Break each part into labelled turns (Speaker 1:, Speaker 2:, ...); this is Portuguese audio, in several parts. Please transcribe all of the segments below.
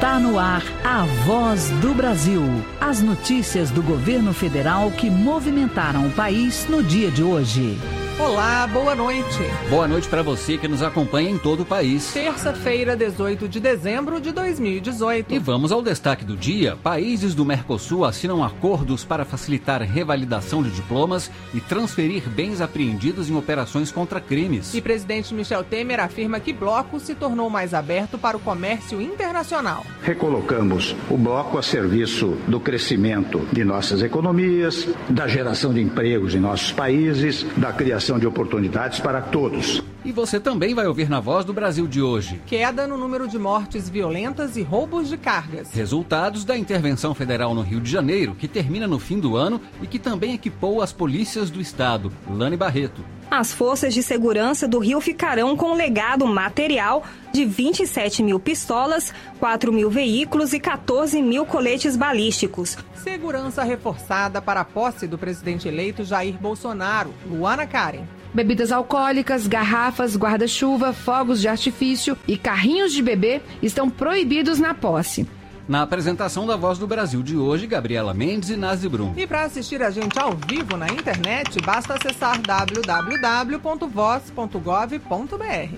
Speaker 1: Está no ar a Voz do Brasil. As notícias do governo federal que movimentaram o país no dia de hoje.
Speaker 2: Olá, boa noite.
Speaker 3: Boa noite para você que nos acompanha em todo o país.
Speaker 2: Terça-feira, 18 de dezembro de 2018.
Speaker 3: E vamos ao destaque do dia. Países do Mercosul assinam acordos para facilitar revalidação de diplomas e transferir bens apreendidos em operações contra crimes.
Speaker 2: E presidente Michel Temer afirma que bloco se tornou mais aberto para o comércio internacional.
Speaker 4: Recolocamos o bloco a serviço do crescimento de nossas economias, da geração de empregos em nossos países, da criação de oportunidades para todos.
Speaker 3: E você também vai ouvir na Voz do Brasil de hoje.
Speaker 2: Queda no número de mortes violentas e roubos de cargas.
Speaker 3: Resultados da intervenção federal no Rio de Janeiro, que termina no fim do ano e que também equipou as polícias do estado. Lani Barreto.
Speaker 5: As forças de segurança do Rio ficarão com um legado material de 27 mil pistolas, 4 mil veículos e 14 mil coletes balísticos.
Speaker 2: Segurança reforçada para a posse do presidente eleito Jair Bolsonaro. Luana Karen.
Speaker 6: Bebidas alcoólicas, garrafas, guarda-chuva, fogos de artifício e carrinhos de bebê estão proibidos na posse.
Speaker 3: Na apresentação da Voz do Brasil de hoje, Gabriela Mendes e Nazi Brum.
Speaker 2: E para assistir a gente ao vivo na internet, basta acessar www.voz.gov.br.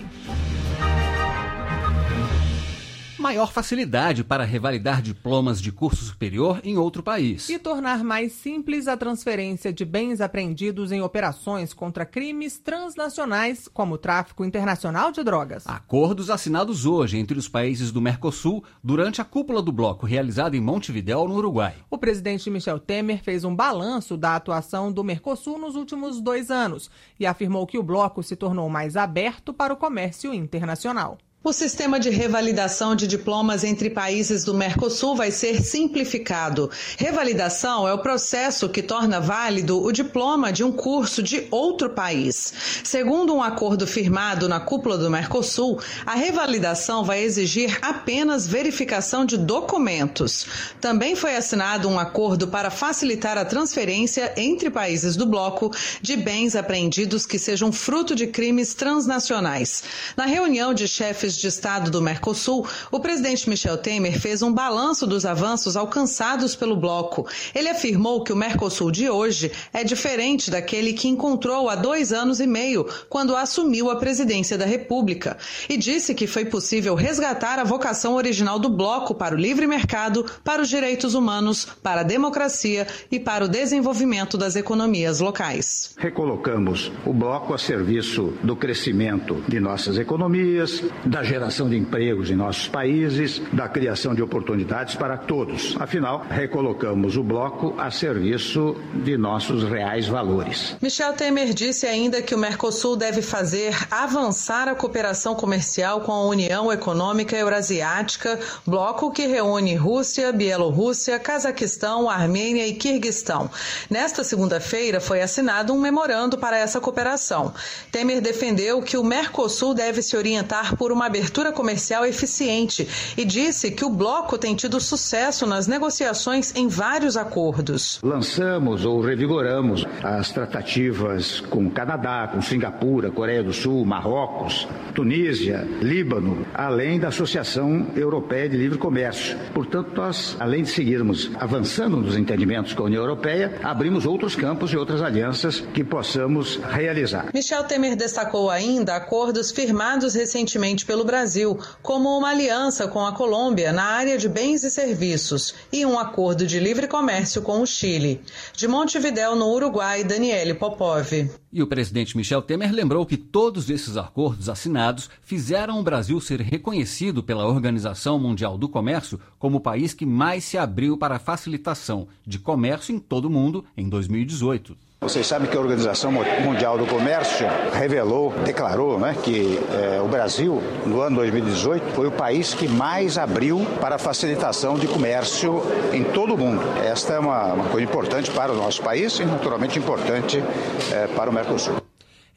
Speaker 3: Maior facilidade para revalidar diplomas de curso superior em outro país.
Speaker 2: E tornar mais simples a transferência de bens apreendidos em operações contra crimes transnacionais, como o tráfico internacional de drogas.
Speaker 3: Acordos assinados hoje entre os países do Mercosul durante a cúpula do bloco realizada em Montevidéu, no Uruguai.
Speaker 2: O presidente Michel Temer fez um balanço da atuação do Mercosul nos últimos 2 anos e afirmou que o bloco se tornou mais aberto para o comércio internacional.
Speaker 7: O sistema de revalidação de diplomas entre países do Mercosul vai ser simplificado. Revalidação é o processo que torna válido o diploma de um curso de outro país. Segundo um acordo firmado na cúpula do Mercosul, a revalidação vai exigir apenas verificação de documentos. Também foi assinado um acordo para facilitar a transferência entre países do bloco de bens apreendidos que sejam fruto de crimes transnacionais. Na reunião de chefes de Estado do Mercosul, o presidente Michel Temer fez um balanço dos avanços alcançados pelo bloco. Ele afirmou que o Mercosul de hoje é diferente daquele que encontrou há 2 anos e meio, quando assumiu a presidência da República, e disse que foi possível resgatar a vocação original do bloco para o livre mercado, para os direitos humanos, para a democracia e para o desenvolvimento das economias locais.
Speaker 4: Recolocamos o bloco a serviço do crescimento de nossas economias, da geração de empregos em nossos países, da criação de oportunidades para todos. Afinal, recolocamos o bloco a serviço de nossos reais valores.
Speaker 7: Michel Temer disse ainda que o Mercosul deve fazer avançar a cooperação comercial com a União Econômica Eurasiática, bloco que reúne Rússia, Bielorrússia, Cazaquistão, Armênia e Quirguistão. Nesta segunda-feira foi assinado um memorando para essa cooperação. Temer defendeu que o Mercosul deve se orientar por uma abertura comercial eficiente e disse que o bloco tem tido sucesso nas negociações em vários acordos.
Speaker 4: Lançamos ou revigoramos as tratativas com o Canadá, com Singapura, Coreia do Sul, Marrocos, Tunísia, Líbano, além da Associação Europeia de Livre Comércio. Portanto, nós, além de seguirmos avançando nos entendimentos com a União Europeia, abrimos outros campos e outras alianças que possamos realizar.
Speaker 7: Michel Temer destacou ainda acordos firmados recentemente pelo Brasil, como uma aliança com a Colômbia na área de bens e serviços e um acordo de livre comércio com o Chile. De Montevidéu, no Uruguai, Daniele Popov.
Speaker 3: E o presidente Michel Temer lembrou que todos esses acordos assinados fizeram o Brasil ser reconhecido pela Organização Mundial do Comércio como o país que mais se abriu para a facilitação de comércio em todo o mundo em 2018.
Speaker 4: Vocês sabem que a Organização Mundial do Comércio declarou, que o Brasil, no ano 2018, foi o país que mais abriu para a facilitação de comércio em todo o mundo. Esta é uma coisa importante para o nosso país e, naturalmente, importante para o Mercosul.
Speaker 2: E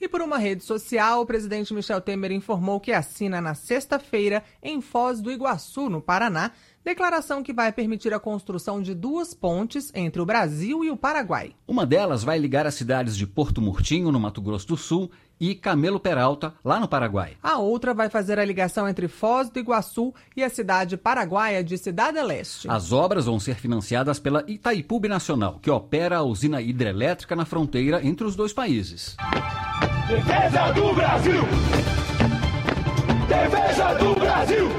Speaker 2: E por uma rede social, o presidente Michel Temer informou que assina na sexta-feira, em Foz do Iguaçu, no Paraná, declaração que vai permitir a construção de 2 pontes entre o Brasil e o Paraguai.
Speaker 3: Uma delas vai ligar as cidades de Porto Murtinho, no Mato Grosso do Sul, e Camelo Peralta, lá no Paraguai.
Speaker 2: A outra vai fazer a ligação entre Foz do Iguaçu e a cidade paraguaia de Cidade Leste.
Speaker 3: As obras vão ser financiadas pela Itaipu Binacional, que opera a usina hidrelétrica na fronteira entre os 2 países.
Speaker 8: Defesa do Brasil! Defesa do Brasil!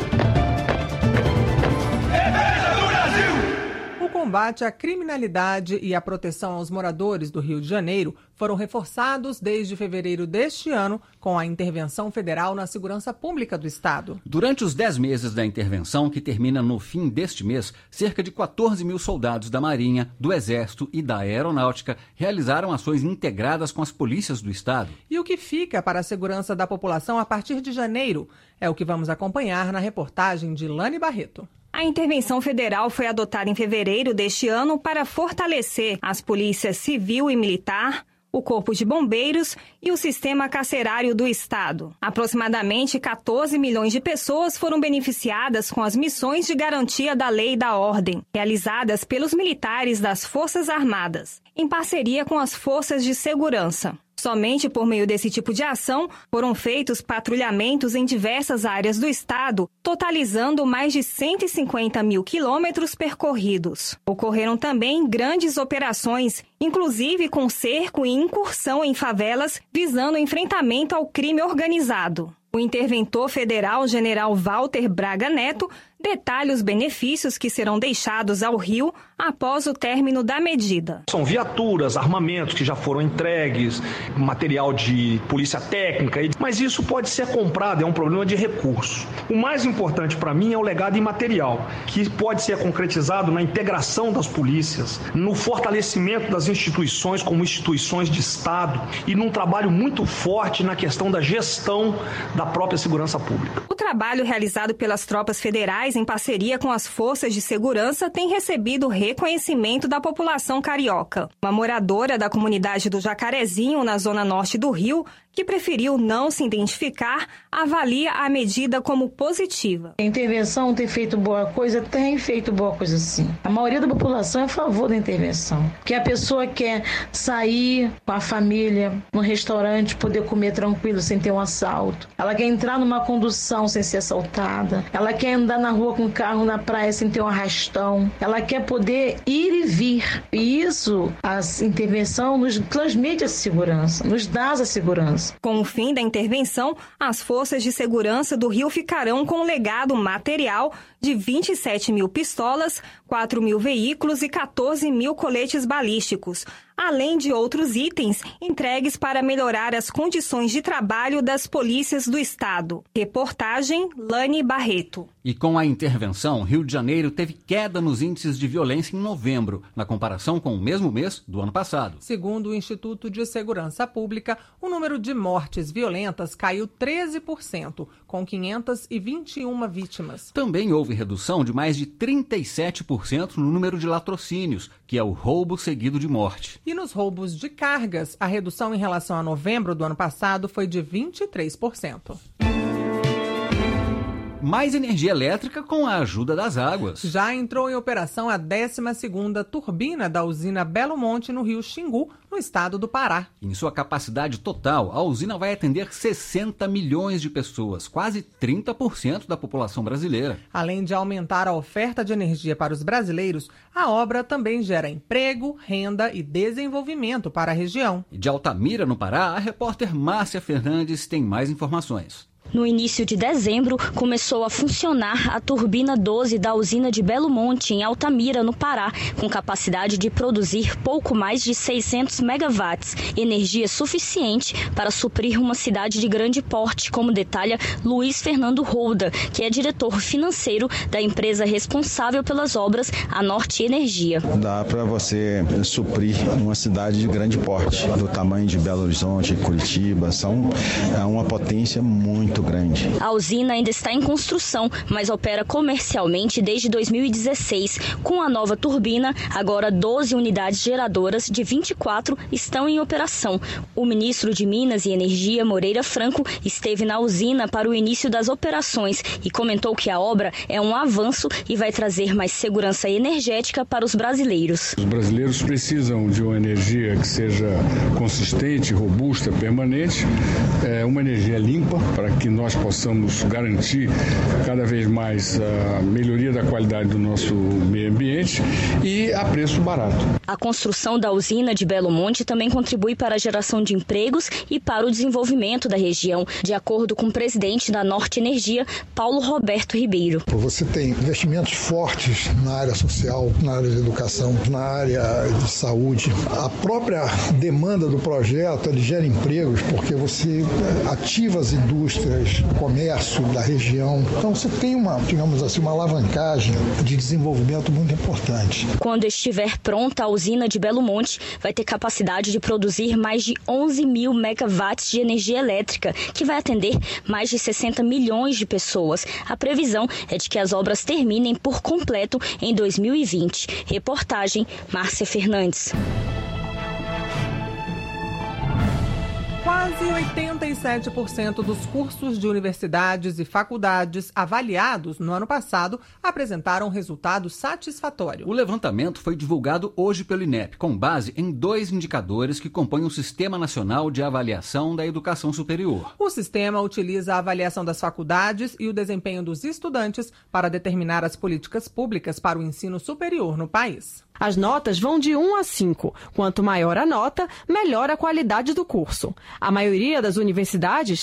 Speaker 2: O combate à criminalidade e a proteção aos moradores do Rio de Janeiro foram reforçados desde fevereiro deste ano com a intervenção federal na segurança pública do Estado.
Speaker 3: Durante os 10 meses da intervenção, que termina no fim deste mês, cerca de 14 mil soldados da Marinha, do Exército e da Aeronáutica realizaram ações integradas com as polícias do Estado.
Speaker 2: E o que fica para a segurança da população a partir de janeiro é o que vamos acompanhar na reportagem de Lani Barreto.
Speaker 5: A intervenção federal foi adotada em fevereiro deste ano para fortalecer as polícias civil e militar, o Corpo de Bombeiros e o sistema carcerário do Estado. Aproximadamente 14 milhões de pessoas foram beneficiadas com as missões de garantia da lei e da ordem, realizadas pelos militares das Forças Armadas, em parceria com as forças de segurança. Somente por meio desse tipo de ação foram feitos patrulhamentos em diversas áreas do estado, totalizando mais de 150 mil quilômetros percorridos. Ocorreram também grandes operações, inclusive com cerco e incursão em favelas, visando o enfrentamento ao crime organizado. O interventor federal, general Walter Braga Neto, detalha os benefícios que serão deixados ao Rio após o término da medida.
Speaker 9: São viaturas, armamentos que já foram entregues, material de polícia técnica, mas isso pode ser comprado, é um problema de recurso. O mais importante para mim é o legado imaterial, que pode ser concretizado na integração das polícias, no fortalecimento das instituições como instituições de Estado e num trabalho muito forte na questão da gestão da própria segurança pública.
Speaker 5: O trabalho realizado pelas tropas federais em parceria com as forças de segurança tem recebido reconhecimento da população carioca. Uma moradora da comunidade do Jacarezinho, na zona norte do Rio, que preferiu não se identificar, avalia a medida como positiva.
Speaker 10: A intervenção tem feito boa coisa? Tem feito boa coisa sim. A maioria da população é a favor da intervenção. Que a pessoa quer sair com a família, num restaurante, poder comer tranquilo sem ter um assalto. Ela quer entrar numa condução sem ser assaltada. Ela quer andar na rua com o carro na praia sem ter um arrastão. Ela quer poder ir e vir. E isso, a intervenção nos transmite a segurança, nos dá a segurança.
Speaker 5: Com o fim da intervenção, as forças de segurança do Rio ficarão com um legado material de 27 mil pistolas, 4 mil veículos e 14 mil coletes balísticos, além de outros itens entregues para melhorar as condições de trabalho das polícias do Estado. Reportagem Lani Barreto.
Speaker 3: E com a intervenção, Rio de Janeiro teve queda nos índices de violência em novembro, na comparação com o mesmo mês do ano passado.
Speaker 2: Segundo o Instituto de Segurança Pública, o número de mortes violentas caiu 13%, com 521 vítimas.
Speaker 3: Também houve redução de mais de 37% no número de latrocínios, que é o roubo seguido de morte.
Speaker 2: E nos roubos de cargas, a redução em relação a novembro do ano passado foi de 23%.
Speaker 3: Mais energia elétrica com a ajuda das águas.
Speaker 2: Já entrou em operação a 12ª turbina da usina Belo Monte, no Rio Xingu, no estado do Pará.
Speaker 3: Em sua capacidade total, a usina vai atender 60 milhões de pessoas, quase 30% da população brasileira.
Speaker 2: Além de aumentar a oferta de energia para os brasileiros, a obra também gera emprego, renda e desenvolvimento para a região.
Speaker 3: E de Altamira, no Pará, a repórter Márcia Fernandes tem mais informações.
Speaker 11: No início de dezembro, começou a funcionar a turbina 12 da usina de Belo Monte, em Altamira, no Pará, com capacidade de produzir pouco mais de 600 megawatts, energia suficiente para suprir uma cidade de grande porte, como detalha Luiz Fernando Holda, que é diretor financeiro da empresa responsável pelas obras, a Norte Energia.
Speaker 12: Dá para você suprir uma cidade de grande porte, do tamanho de Belo Horizonte, Curitiba, são uma potência muito muito grande.
Speaker 11: A usina ainda está em construção, mas opera comercialmente desde 2016. Com a nova turbina, agora 12 unidades geradoras de 24 estão em operação. O ministro de Minas e Energia, Moreira Franco, esteve na usina para o início das operações e comentou que a obra é um avanço e vai trazer mais segurança energética para os brasileiros.
Speaker 13: Os brasileiros precisam de uma energia que seja consistente, robusta, permanente, uma energia limpa para que nós possamos garantir cada vez mais a melhoria da qualidade do nosso meio ambiente e a preço barato.
Speaker 11: A construção da usina de Belo Monte também contribui para a geração de empregos e para o desenvolvimento da região, de acordo com o presidente da Norte Energia, Paulo Roberto Ribeiro.
Speaker 14: Você tem investimentos fortes na área social, na área de educação, na área de saúde. A própria demanda do projeto ele gera empregos porque você ativa as indústrias, o comércio da região. Então você tem uma alavancagem de desenvolvimento muito importante.
Speaker 11: Quando estiver pronta, a usina de Belo Monte vai ter capacidade de produzir mais de 11 mil megawatts de energia elétrica, que vai atender mais de 60 milhões de pessoas. A previsão é de que as obras terminem por completo em 2020. Reportagem Márcia Fernandes.
Speaker 2: Quase 87% dos cursos de universidades e faculdades avaliados no ano passado apresentaram resultado satisfatório.
Speaker 3: O levantamento foi divulgado hoje pelo INEP, com base em 2 indicadores que compõem o Sistema Nacional de Avaliação da Educação Superior.
Speaker 2: O sistema utiliza a avaliação das faculdades e o desempenho dos estudantes para determinar as políticas públicas para o ensino superior no país.
Speaker 15: As notas vão de 1 a 5. Quanto maior a nota, melhor a qualidade do curso. A maioria das universidades,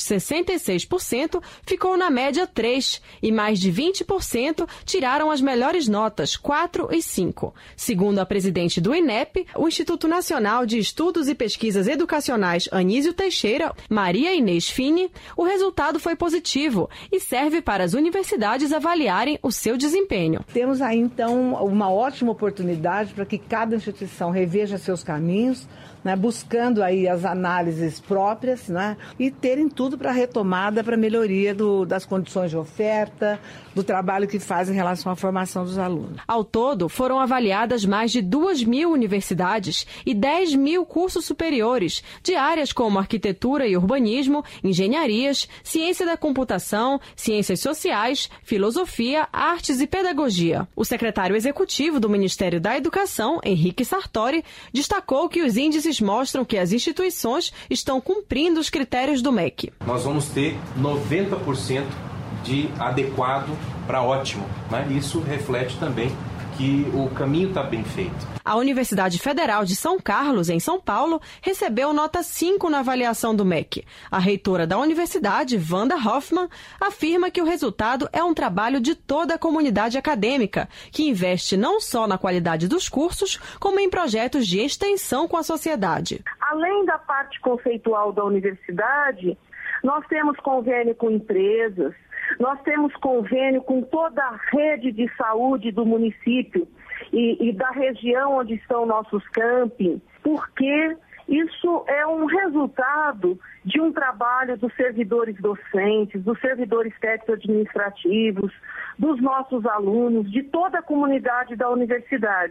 Speaker 15: 66%, ficou na média 3 e mais de 20% tiraram as melhores notas, 4 e 5. Segundo a presidente do INEP, o Instituto Nacional de Estudos e Pesquisas Educacionais Anísio Teixeira, Maria Inês Fini, o resultado foi positivo e serve para as universidades avaliarem o seu desempenho.
Speaker 16: Temos aí, então, uma ótima oportunidade para que cada instituição reveja seus caminhos, né, buscando aí as análises próprias, né, e terem tudo para a retomada, para a melhoria das condições de oferta, do trabalho que faz em relação à formação dos alunos.
Speaker 15: Ao todo, foram avaliadas mais de 2.000 universidades e 10 mil cursos superiores, de áreas como arquitetura e urbanismo, engenharias, ciência da computação, ciências sociais, filosofia, artes e pedagogia. O secretário executivo do Ministério da Educação, Henrique Sartori, destacou que os índices mostram que as instituições estão cumprindo os critérios do MEC.
Speaker 17: Nós vamos ter 90% de adequado para ótimo, né? Isso reflete também que o caminho está bem feito.
Speaker 15: A Universidade Federal de São Carlos, em São Paulo, recebeu nota 5 na avaliação do MEC. A reitora da universidade, Wanda Hoffmann, afirma que o resultado é um trabalho de toda a comunidade acadêmica, que investe não só na qualidade dos cursos, como em projetos de extensão com a sociedade.
Speaker 18: Além da parte conceitual da universidade, nós temos convênio com empresas, nós temos convênio com toda a rede de saúde do município e da região onde estão nossos campings, porque isso é um resultado de um trabalho dos servidores docentes, dos servidores técnico-administrativos, dos nossos alunos, de toda a comunidade da universidade.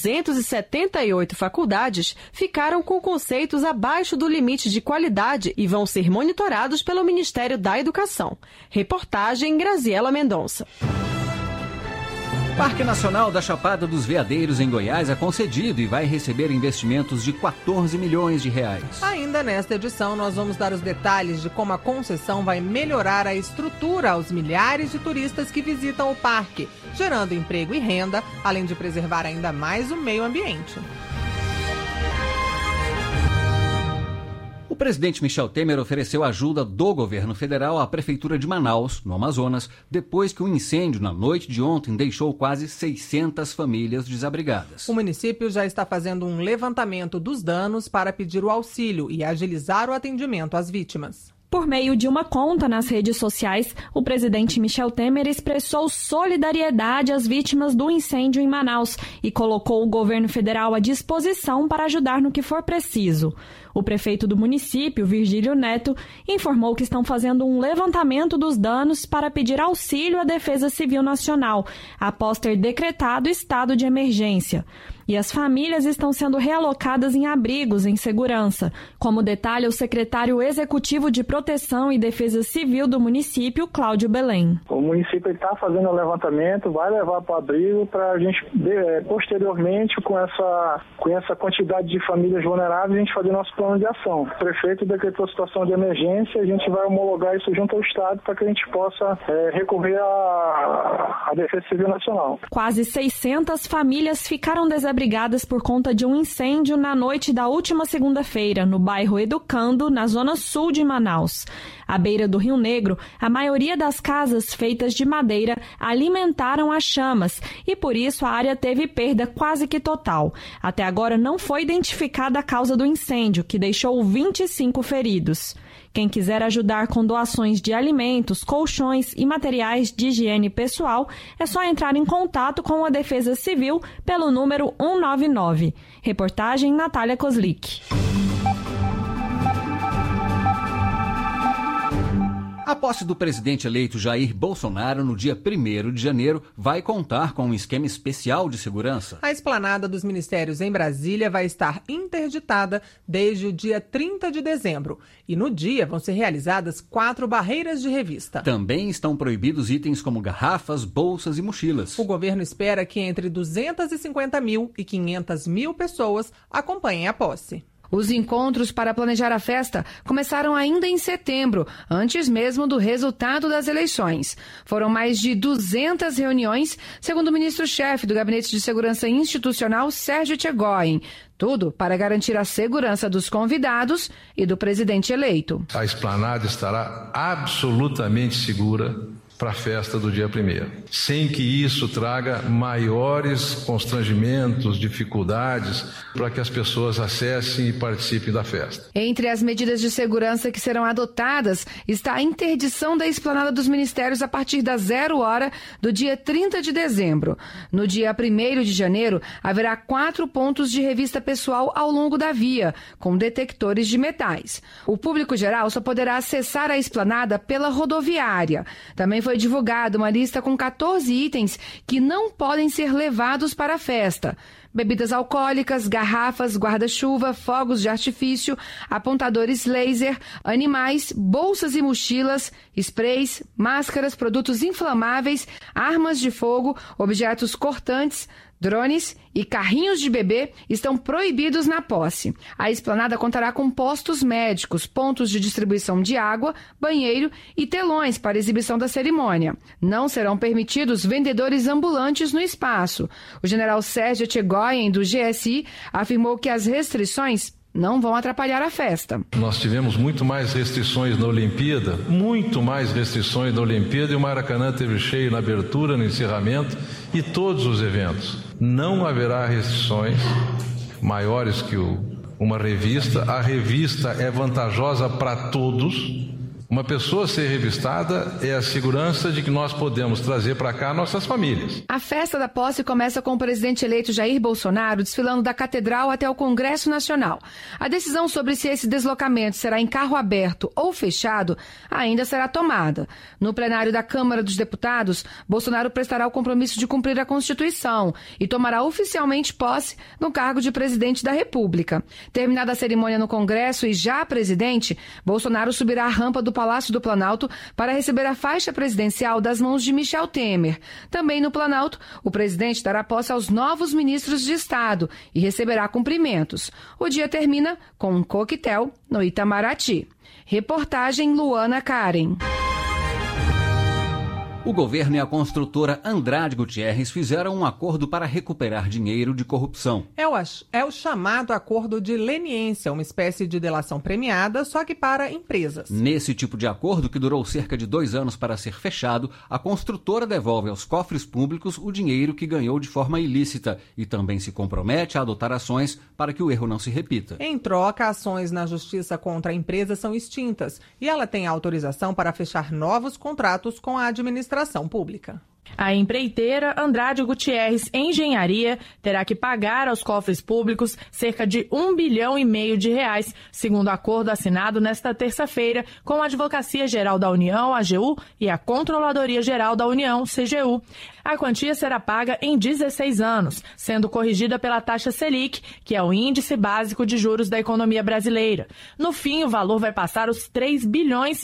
Speaker 15: 278 faculdades ficaram com conceitos abaixo do limite de qualidade e vão ser monitorados pelo Ministério da Educação. Reportagem Graziela Mendonça.
Speaker 3: Parque Nacional da Chapada dos Veadeiros, em Goiás, é concedido e vai receber investimentos de 14 milhões de reais.
Speaker 2: Ainda nesta edição, nós vamos dar os detalhes de como a concessão vai melhorar a estrutura aos milhares de turistas que visitam o parque, gerando emprego e renda, além de preservar ainda mais o meio ambiente.
Speaker 3: O presidente Michel Temer ofereceu ajuda do governo federal à Prefeitura de Manaus, no Amazonas, depois que um incêndio na noite de ontem deixou quase 600 famílias desabrigadas.
Speaker 2: O município já está fazendo um levantamento dos danos para pedir o auxílio e agilizar o atendimento às vítimas.
Speaker 19: Por meio de uma conta nas redes sociais, o presidente Michel Temer expressou solidariedade às vítimas do incêndio em Manaus e colocou o governo federal à disposição para ajudar no que for preciso. O prefeito do município, Virgílio Neto, informou que estão fazendo um levantamento dos danos para pedir auxílio à Defesa Civil Nacional, após ter decretado estado de emergência. E as famílias estão sendo realocadas em abrigos em segurança, como detalha o secretário executivo de Proteção e Defesa Civil do município, Cláudio Belém.
Speaker 20: O município está fazendo o levantamento, vai levar para o abrigo para a gente, posteriormente, com essa quantidade de famílias vulneráveis, a gente fazer nosso plano de ação. O prefeito decretou situação de emergência, a gente vai homologar isso junto ao Estado para que a gente possa recorrer à Defesa Civil Nacional.
Speaker 19: Quase 600 famílias ficaram desabrigadas por conta de um incêndio na noite da última segunda-feira, no bairro Educando, na zona sul de Manaus. À beira do Rio Negro, a maioria das casas feitas de madeira alimentaram as chamas e, por isso, a área teve perda quase que total. Até agora não foi identificada a causa do incêndio, que deixou 25 feridos. Quem quiser ajudar com doações de alimentos, colchões e materiais de higiene pessoal, é só entrar em contato com a Defesa Civil pelo número 199. Reportagem Natália Kozlik.
Speaker 3: A posse do presidente eleito Jair Bolsonaro no dia 1º de janeiro vai contar com um esquema especial de segurança.
Speaker 2: A esplanada dos ministérios em Brasília vai estar interditada desde o dia 30 de dezembro. E no dia vão ser realizadas 4 barreiras de revista.
Speaker 3: Também estão proibidos itens como garrafas, bolsas e mochilas.
Speaker 2: O governo espera que entre 250 mil e 500 mil pessoas acompanhem a posse.
Speaker 6: Os encontros para planejar a festa começaram ainda em setembro, antes mesmo do resultado das eleições. Foram mais de 200 reuniões, segundo o ministro-chefe do Gabinete de Segurança Institucional, Sérgio Tchegoyen. Tudo para garantir a segurança dos convidados e do presidente eleito.
Speaker 21: A esplanada estará absolutamente segura para a festa do dia 1º, sem que isso traga maiores constrangimentos, dificuldades para que as pessoas acessem e participem da festa.
Speaker 6: Entre as medidas de segurança que serão adotadas está a interdição da esplanada dos ministérios a partir das 0 hora do dia 30 de dezembro. No dia 1º de janeiro, haverá 4 pontos de revista pessoal ao longo da via, com detectores de metais. O público geral só poderá acessar a esplanada pela rodoviária. Também foi divulgada uma lista com 14 itens que não podem ser levados para a festa. Bebidas alcoólicas, garrafas, guarda-chuva, fogos de artifício, apontadores laser, animais, bolsas e mochilas, sprays, máscaras, produtos inflamáveis, armas de fogo, objetos cortantes, drones e carrinhos de bebê estão proibidos na posse. A esplanada contará com postos médicos, pontos de distribuição de água, banheiro e telões para exibição da cerimônia. Não serão permitidos vendedores ambulantes no espaço. O general Sérgio Tchegoyen, do GSI, afirmou que as restrições não vão atrapalhar a festa.
Speaker 21: Nós tivemos muito mais restrições na Olimpíada, e o Maracanã teve cheio na abertura, no encerramento e todos os eventos. Não haverá restrições maiores que uma revista. A revista é vantajosa para todos. Uma pessoa ser revistada é a segurança de que nós podemos trazer para cá nossas famílias.
Speaker 6: A festa da posse começa com o presidente eleito Jair Bolsonaro desfilando da Catedral até o Congresso Nacional. A decisão sobre se esse deslocamento será em carro aberto ou fechado ainda será tomada. No plenário da Câmara dos Deputados, Bolsonaro prestará o compromisso de cumprir a Constituição e tomará oficialmente posse no cargo de presidente da República. Terminada a cerimônia no Congresso e já presidente, Bolsonaro subirá a rampa do Palácio do Planalto para receber a faixa presidencial das mãos de Michel Temer. Também no Planalto, o presidente dará posse aos novos ministros de Estado e receberá cumprimentos. O dia termina com um coquetel no Itamaraty. Reportagem Luana Karen.
Speaker 3: O governo e a construtora Andrade Gutierrez fizeram um acordo para recuperar dinheiro de corrupção.
Speaker 2: É o chamado acordo de leniência, uma espécie de delação premiada, só que para empresas.
Speaker 3: Nesse tipo de acordo, que durou cerca de 2 anos para ser fechado, a construtora devolve aos cofres públicos o dinheiro que ganhou de forma ilícita e também se compromete a adotar ações para que o erro não se repita.
Speaker 2: Em troca, ações na justiça contra a empresa são extintas e ela tem autorização para fechar novos contratos com a administração pública.
Speaker 19: A empreiteira Andrade Gutierrez Engenharia terá que pagar aos cofres públicos cerca de R$1,5 bilhão, segundo acordo assinado nesta terça-feira com a Advocacia Geral da União, AGU, e a Controladoria Geral da União, CGU. A quantia será paga em 16 anos, sendo corrigida pela taxa Selic, que é o índice básico de juros da economia brasileira. No fim, o valor vai passar os R$3,5 bilhões.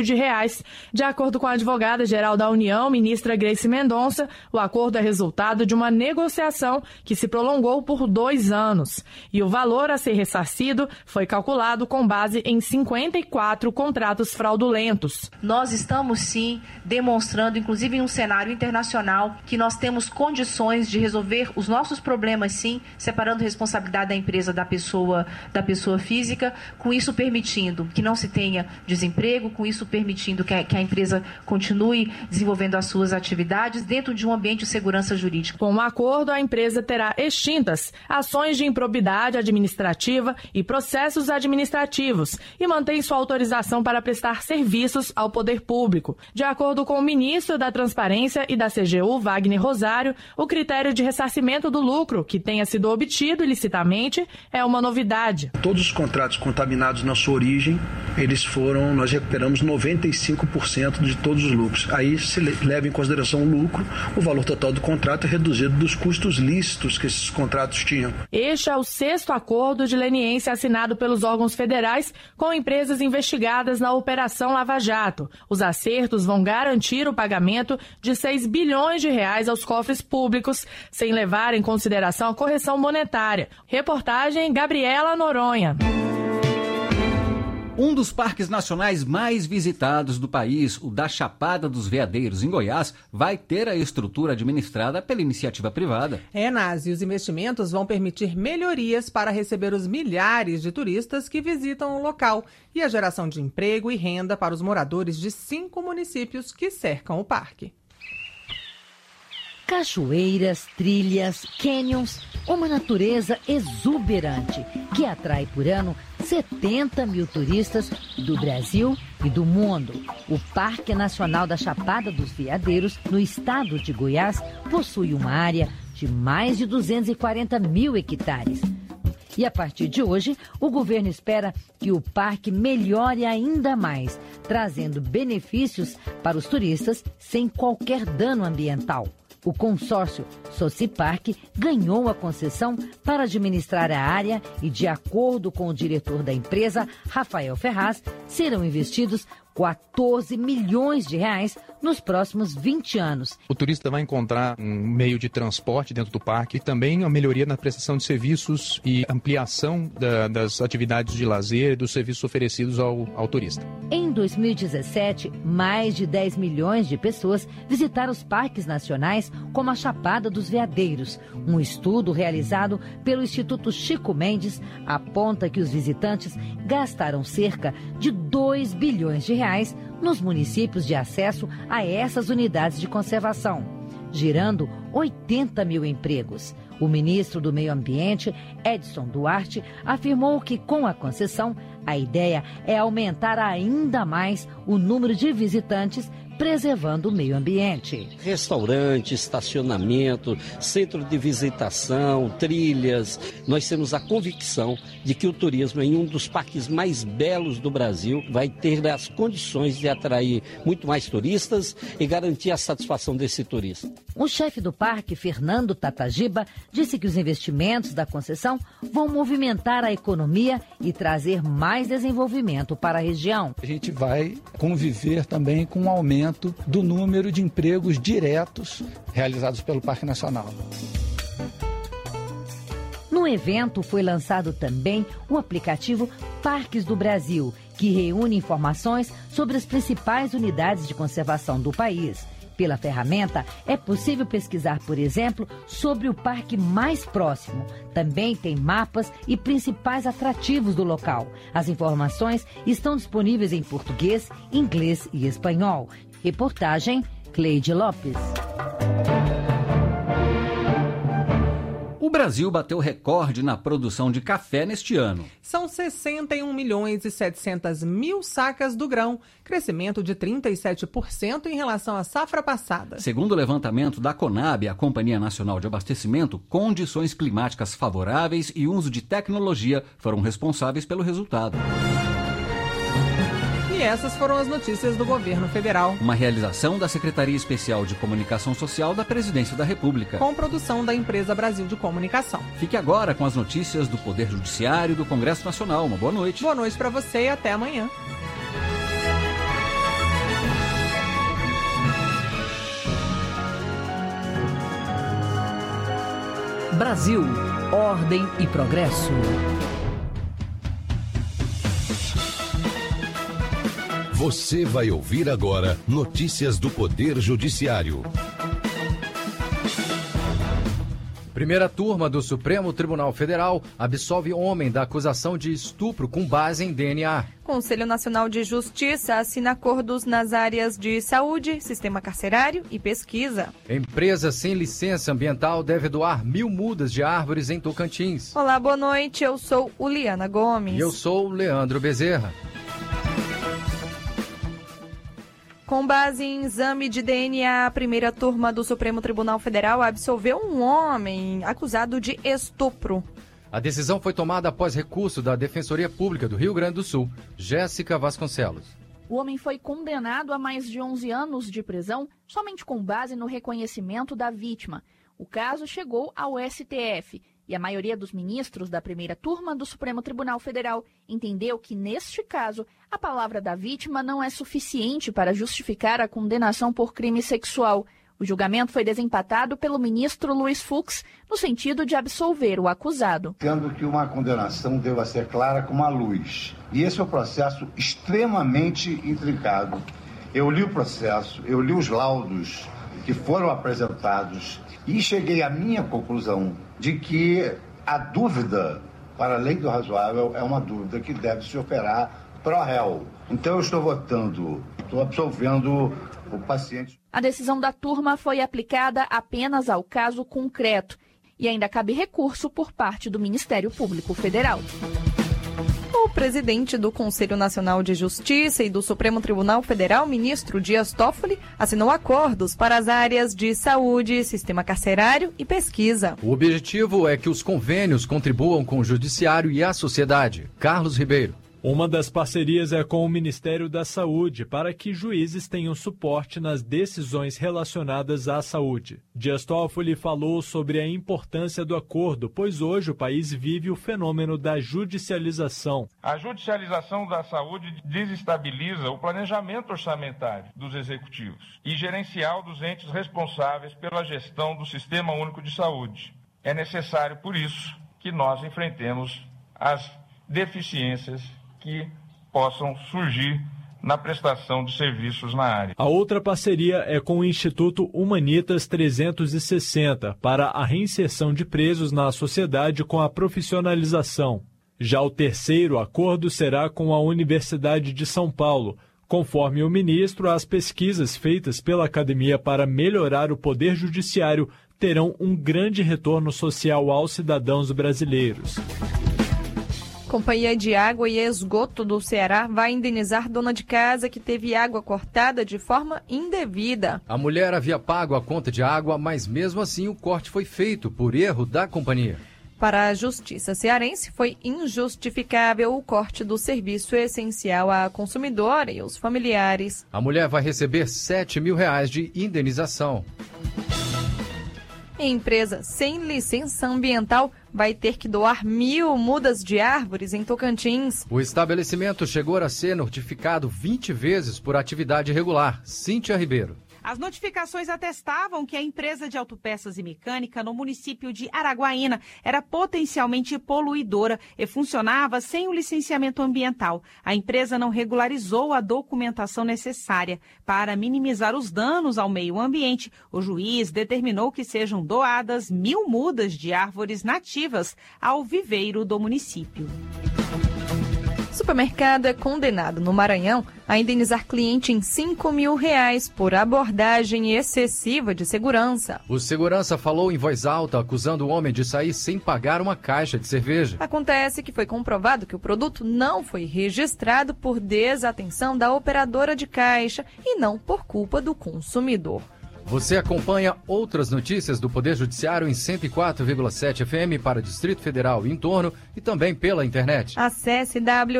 Speaker 19: De acordo com a advogada-geral da União, ministra Grace Mendonça, o acordo é resultado de uma negociação que se prolongou por 2 anos. E o valor a ser ressarcido foi calculado com base em 54 contratos fraudulentos.
Speaker 1: Nós estamos, sim, demonstrando, inclusive em um cenário internacional, que nós temos condições de resolver os nossos problemas, sim, separando responsabilidade da empresa da pessoa física, com isso permitindo que não se tenha desemprego, com isso permitindo que a empresa continue desenvolvendo as suas atividades dentro de um ambiente de segurança jurídica.
Speaker 19: Com o acordo, a empresa terá extintas ações de improbidade administrativa e processos administrativos e mantém sua autorização para prestar serviços ao poder público. De acordo com o ministro da Transparência e da CGU, Wagner Rosário, o critério de ressarcimento do lucro que tenha sido obtido ilicitamente é uma novidade.
Speaker 22: Todos os contratos contaminados na sua origem, nós recuperamos 95% de todos os lucros. Aí se leva em consideração o lucro, o valor total do contrato é reduzido dos custos lícitos que esses contratos tinham.
Speaker 19: Este é o 6º acordo de leniência assinado pelos órgãos federais com empresas investigadas na Operação Lava Jato. Os acertos vão garantir o pagamento de R$6 bilhões aos cofres públicos, sem levar em consideração a correção monetária. Reportagem Gabriela Noronha.
Speaker 3: Um dos parques nacionais mais visitados do país, o da Chapada dos Veadeiros, em Goiás, vai ter a estrutura administrada pela iniciativa privada.
Speaker 2: Nazi, os investimentos vão permitir melhorias para receber os milhares de turistas que visitam o local e a geração de emprego e renda para os moradores de 5 municípios que cercam o parque.
Speaker 23: Cachoeiras, trilhas, cânions, uma natureza exuberante que atrai por ano 70 mil turistas do Brasil e do mundo. O Parque Nacional da Chapada dos Veadeiros, no estado de Goiás, possui uma área de mais de 240 mil hectares. E a partir de hoje, o governo espera que o parque melhore ainda mais, trazendo benefícios para os turistas sem qualquer dano ambiental. O consórcio Socipark ganhou a concessão para administrar a área e, de acordo com o diretor da empresa, Rafael Ferraz, serão investidos R$14 milhões nos próximos 20 anos.
Speaker 24: O turista vai encontrar um meio de transporte dentro do parque e também a melhoria na prestação de serviços e ampliação das atividades de lazer e dos serviços oferecidos ao turista.
Speaker 23: Em 2017, mais de 10 milhões de pessoas visitaram os parques nacionais como a Chapada dos Veadeiros. Um estudo realizado pelo Instituto Chico Mendes aponta que os visitantes gastaram cerca de R$2 bilhões nos municípios de acesso a essas unidades de conservação, gerando 80 mil empregos. O ministro do Meio Ambiente, Edson Duarte, afirmou que com a concessão, a ideia é aumentar ainda mais o número de visitantes, preservando o meio ambiente.
Speaker 25: Restaurante, estacionamento, centro de visitação, trilhas. Nós temos a convicção de que o turismo em um dos parques mais belos do Brasil vai ter as condições de atrair muito mais turistas e garantir a satisfação desse turista.
Speaker 23: O chefe do parque, Fernando Tatagiba, disse que os investimentos da concessão vão movimentar a economia e trazer mais desenvolvimento para a região.
Speaker 26: A gente vai conviver também com um aumento do número de empregos diretos realizados pelo Parque Nacional.
Speaker 23: No evento foi lançado também o aplicativo Parques do Brasil, que reúne informações sobre as principais unidades de conservação do país. Pela ferramenta, é possível pesquisar, por exemplo, sobre o parque mais próximo. Também tem mapas e principais atrativos do local. As informações estão disponíveis em português, inglês e espanhol. Reportagem Cleide Lopes.
Speaker 3: O Brasil bateu recorde na produção de café neste ano.
Speaker 2: São 61.700.000 sacas do grão, crescimento de 37% em relação à safra passada.
Speaker 3: Segundo o levantamento da Conab, a Companhia Nacional de Abastecimento, condições climáticas favoráveis e uso de tecnologia foram responsáveis pelo resultado.
Speaker 2: E essas foram as notícias do governo federal.
Speaker 3: Uma realização da Secretaria Especial de Comunicação Social da Presidência da República.
Speaker 2: Com produção da Empresa Brasil de Comunicação.
Speaker 3: Fique agora com as notícias do Poder Judiciário e do Congresso Nacional. Uma boa noite.
Speaker 2: Boa noite para você e até amanhã.
Speaker 23: Brasil, ordem e progresso.
Speaker 4: Você vai ouvir agora notícias do Poder Judiciário.
Speaker 5: Primeira turma do Supremo Tribunal Federal absolve homem da acusação de estupro com base em DNA.
Speaker 7: Conselho Nacional de Justiça assina acordos nas áreas de saúde, sistema carcerário e pesquisa.
Speaker 5: Empresa sem licença ambiental deve doar 1.000 mudas de árvores em Tocantins.
Speaker 7: Olá, boa noite. Eu sou Uliana Gomes.
Speaker 5: E eu sou Leandro Bezerra.
Speaker 7: Com base em exame de DNA, a primeira turma do Supremo Tribunal Federal absolveu um homem acusado de estupro.
Speaker 5: A decisão foi tomada após recurso da Defensoria Pública do Rio Grande do Sul, Jéssica Vasconcelos.
Speaker 8: O homem foi condenado a mais de 11 anos de prisão somente com base no reconhecimento da vítima. O caso chegou ao STF e a maioria dos ministros da primeira turma do Supremo Tribunal Federal entendeu que, neste caso, a palavra da vítima não é suficiente para justificar a condenação por crime sexual. O julgamento foi desempatado pelo ministro Luiz Fux, no sentido de absolver o acusado.
Speaker 9: Tendo que uma condenação deva ser clara como a luz. E esse é um processo extremamente intrincado. Eu li o processo, eu li os laudos que foram apresentados e cheguei à minha conclusão de que a dúvida, para além do razoável, é uma dúvida que deve se operar pro réu. Então eu estou absolvendo o paciente.
Speaker 8: A decisão da turma foi aplicada apenas ao caso concreto e ainda cabe recurso por parte do Ministério Público Federal.
Speaker 7: O presidente do Conselho Nacional de Justiça e do Supremo Tribunal Federal, ministro Dias Toffoli, assinou acordos para as áreas de saúde, sistema carcerário e pesquisa.
Speaker 5: O objetivo é que os convênios contribuam com o judiciário e a sociedade. Carlos Ribeiro.
Speaker 10: Uma das parcerias é com o Ministério da Saúde para que juízes tenham suporte nas decisões relacionadas à saúde. Dias Toffoli falou sobre a importância do acordo, pois hoje o país vive o fenômeno da judicialização.
Speaker 27: A judicialização da saúde desestabiliza o planejamento orçamentário dos executivos e gerencial dos entes responsáveis pela gestão do Sistema Único de Saúde. É necessário, por isso, que nós enfrentemos as deficiências que possam surgir na prestação de serviços na área.
Speaker 10: A outra parceria é com o Instituto Humanitas 360 para a reinserção de presos na sociedade com a profissionalização. Já o terceiro acordo será com a Universidade de São Paulo. Conforme o ministro, as pesquisas feitas pela academia para melhorar o poder judiciário terão um grande retorno social aos cidadãos brasileiros.
Speaker 7: Companhia de Água e Esgoto do Ceará vai indenizar dona de casa que teve água cortada de forma indevida.
Speaker 5: A mulher havia pago a conta de água, mas mesmo assim o corte foi feito por erro da companhia.
Speaker 7: Para a Justiça cearense, foi injustificável o corte do serviço essencial à consumidora e aos familiares.
Speaker 5: A mulher vai receber R$7 mil de indenização.
Speaker 7: Empresa sem licença ambiental vai ter que doar 1.000 mudas de árvores em Tocantins.
Speaker 5: O estabelecimento chegou a ser notificado 20 vezes por atividade irregular. Cíntia Ribeiro.
Speaker 11: As notificações atestavam que a empresa de autopeças e mecânica no município de Araguaína era potencialmente poluidora e funcionava sem o licenciamento ambiental. A empresa não regularizou a documentação necessária. Para minimizar os danos ao meio ambiente, o juiz determinou que sejam doadas 1.000 mudas de árvores nativas ao viveiro do município.
Speaker 7: Supermercado é condenado no Maranhão a indenizar cliente em R$5.000 por abordagem excessiva de segurança.
Speaker 5: O segurança falou em voz alta, acusando o homem de sair sem pagar uma caixa de cerveja.
Speaker 7: Acontece que foi comprovado que o produto não foi registrado por desatenção da operadora de caixa e não por culpa do consumidor.
Speaker 5: Você acompanha outras notícias do Poder Judiciário em 104,7 FM para Distrito Federal e entorno e também pela internet.
Speaker 7: Acesse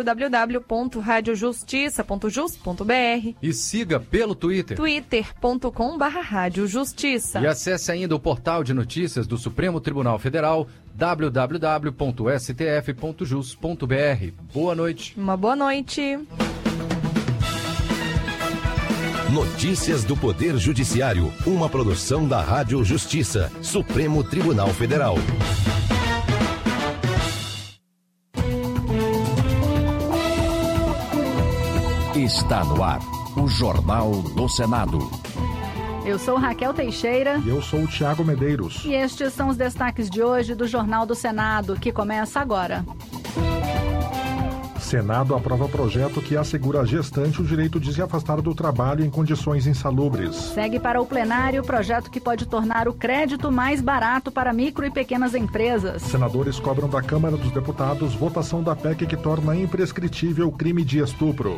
Speaker 7: www.radiojustiça.jus.br
Speaker 5: e siga pelo Twitter,
Speaker 7: twitter.com/radiojustiça.
Speaker 5: E acesse ainda o portal de notícias do Supremo Tribunal Federal, www.stf.jus.br. Boa noite.
Speaker 7: Uma boa noite.
Speaker 4: Notícias do Poder Judiciário, uma produção da Rádio Justiça, Supremo Tribunal Federal.
Speaker 12: Está no ar, o Jornal do Senado.
Speaker 13: Eu sou Raquel Teixeira.
Speaker 14: E eu sou o Thiago Medeiros.
Speaker 13: E estes são os destaques de hoje do Jornal do Senado, que começa agora.
Speaker 14: Senado aprova projeto que assegura à gestante o direito de se afastar do trabalho em condições insalubres.
Speaker 13: Segue para o plenário o projeto que pode tornar o crédito mais barato para micro e pequenas empresas.
Speaker 14: Senadores cobram da Câmara dos Deputados votação da PEC que torna imprescritível o crime de estupro.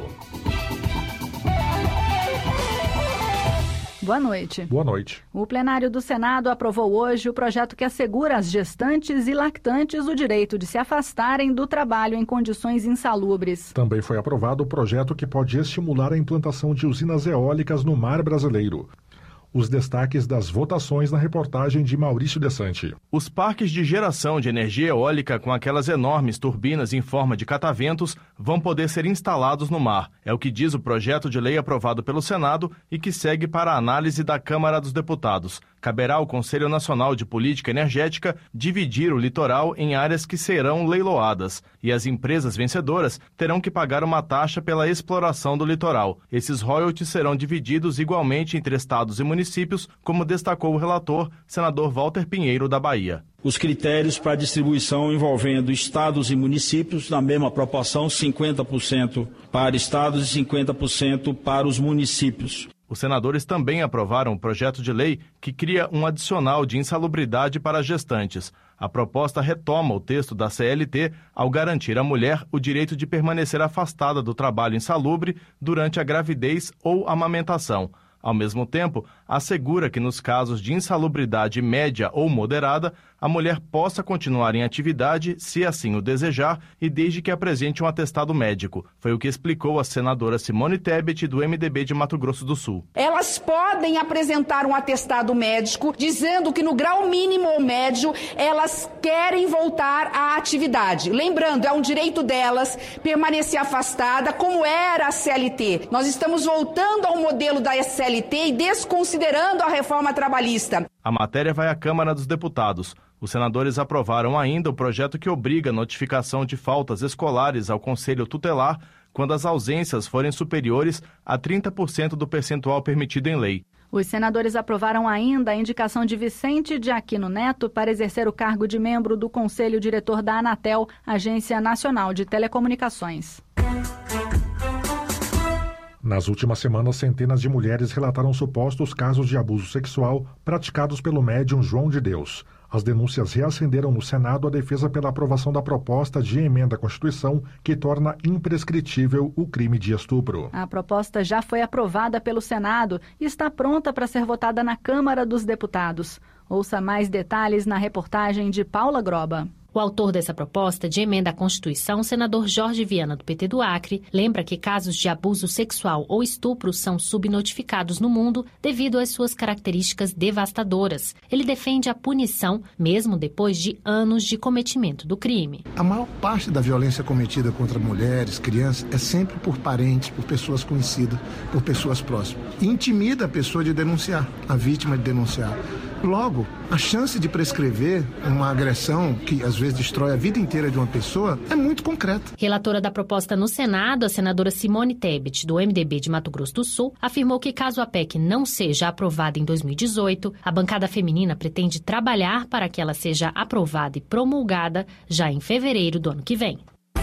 Speaker 13: Boa noite.
Speaker 14: Boa noite.
Speaker 13: O plenário do Senado aprovou hoje o projeto que assegura às gestantes e lactantes o direito de se afastarem do trabalho em condições insalubres.
Speaker 14: Também foi aprovado o projeto que pode estimular a implantação de usinas eólicas no mar brasileiro. Os destaques das votações na reportagem de Maurício Desante.
Speaker 16: Os parques de geração de energia eólica com aquelas enormes turbinas em forma de cataventos vão poder ser instalados no mar. É o que diz o projeto de lei aprovado pelo Senado e que segue para a análise da Câmara dos Deputados. Caberá ao Conselho Nacional de Política Energética dividir o litoral em áreas que serão leiloadas, e as empresas vencedoras terão que pagar uma taxa pela exploração do litoral. Esses royalties serão divididos igualmente entre estados e municípios, como destacou o relator, senador Walter Pinheiro, da Bahia.
Speaker 17: Os critérios para distribuição envolvendo estados e municípios, na mesma proporção, 50% para estados e 50% para os municípios.
Speaker 16: Os senadores também aprovaram um projeto de lei que cria um adicional de insalubridade para gestantes. A proposta retoma o texto da CLT ao garantir à mulher o direito de permanecer afastada do trabalho insalubre durante a gravidez ou amamentação. Ao mesmo tempo, assegura que nos casos de insalubridade média ou moderada, a mulher possa continuar em atividade, se assim o desejar, e desde que apresente um atestado médico. Foi o que explicou a senadora Simone Tebet, do MDB de Mato Grosso do Sul.
Speaker 18: Elas podem apresentar um atestado médico dizendo que no grau mínimo ou médio elas querem voltar à atividade. Lembrando, é um direito delas permanecer afastada, como era a CLT. Nós estamos voltando ao modelo da CLT e desconsiderando a reforma trabalhista.
Speaker 16: A matéria vai à Câmara dos Deputados. Os senadores aprovaram ainda o projeto que obriga a notificação de faltas escolares ao Conselho Tutelar quando as ausências forem superiores a 30% do percentual permitido em lei.
Speaker 13: Os senadores aprovaram ainda a indicação de Vicente de Aquino Neto para exercer o cargo de membro do Conselho Diretor da Anatel, Agência Nacional de Telecomunicações.
Speaker 14: Nas últimas semanas, centenas de mulheres relataram supostos casos de abuso sexual praticados pelo médium João de Deus. As denúncias reacenderam no Senado a defesa pela aprovação da proposta de emenda à Constituição que torna imprescritível o crime de estupro.
Speaker 13: A proposta já foi aprovada pelo Senado e está pronta para ser votada na Câmara dos Deputados. Ouça mais detalhes na reportagem de Paula Groba.
Speaker 1: O autor dessa proposta de emenda à Constituição, senador Jorge Viana, do PT do Acre, lembra que casos de abuso sexual ou estupro são subnotificados no mundo devido às suas características devastadoras. Ele defende a punição, mesmo depois de anos de cometimento do crime.
Speaker 6: A maior parte da violência cometida contra mulheres, crianças, é sempre por parentes, por pessoas conhecidas, por pessoas próximas. E intimida a pessoa de denunciar, a vítima de denunciar. Logo, a chance de prescrever uma agressão que às vezes destrói a vida inteira de uma pessoa é muito concreta.
Speaker 1: Relatora da proposta no Senado, a senadora Simone Tebet, do MDB de Mato Grosso do Sul, afirmou que caso a PEC não seja aprovada em 2018, a bancada feminina pretende trabalhar para que ela seja aprovada e promulgada já em fevereiro do ano que vem.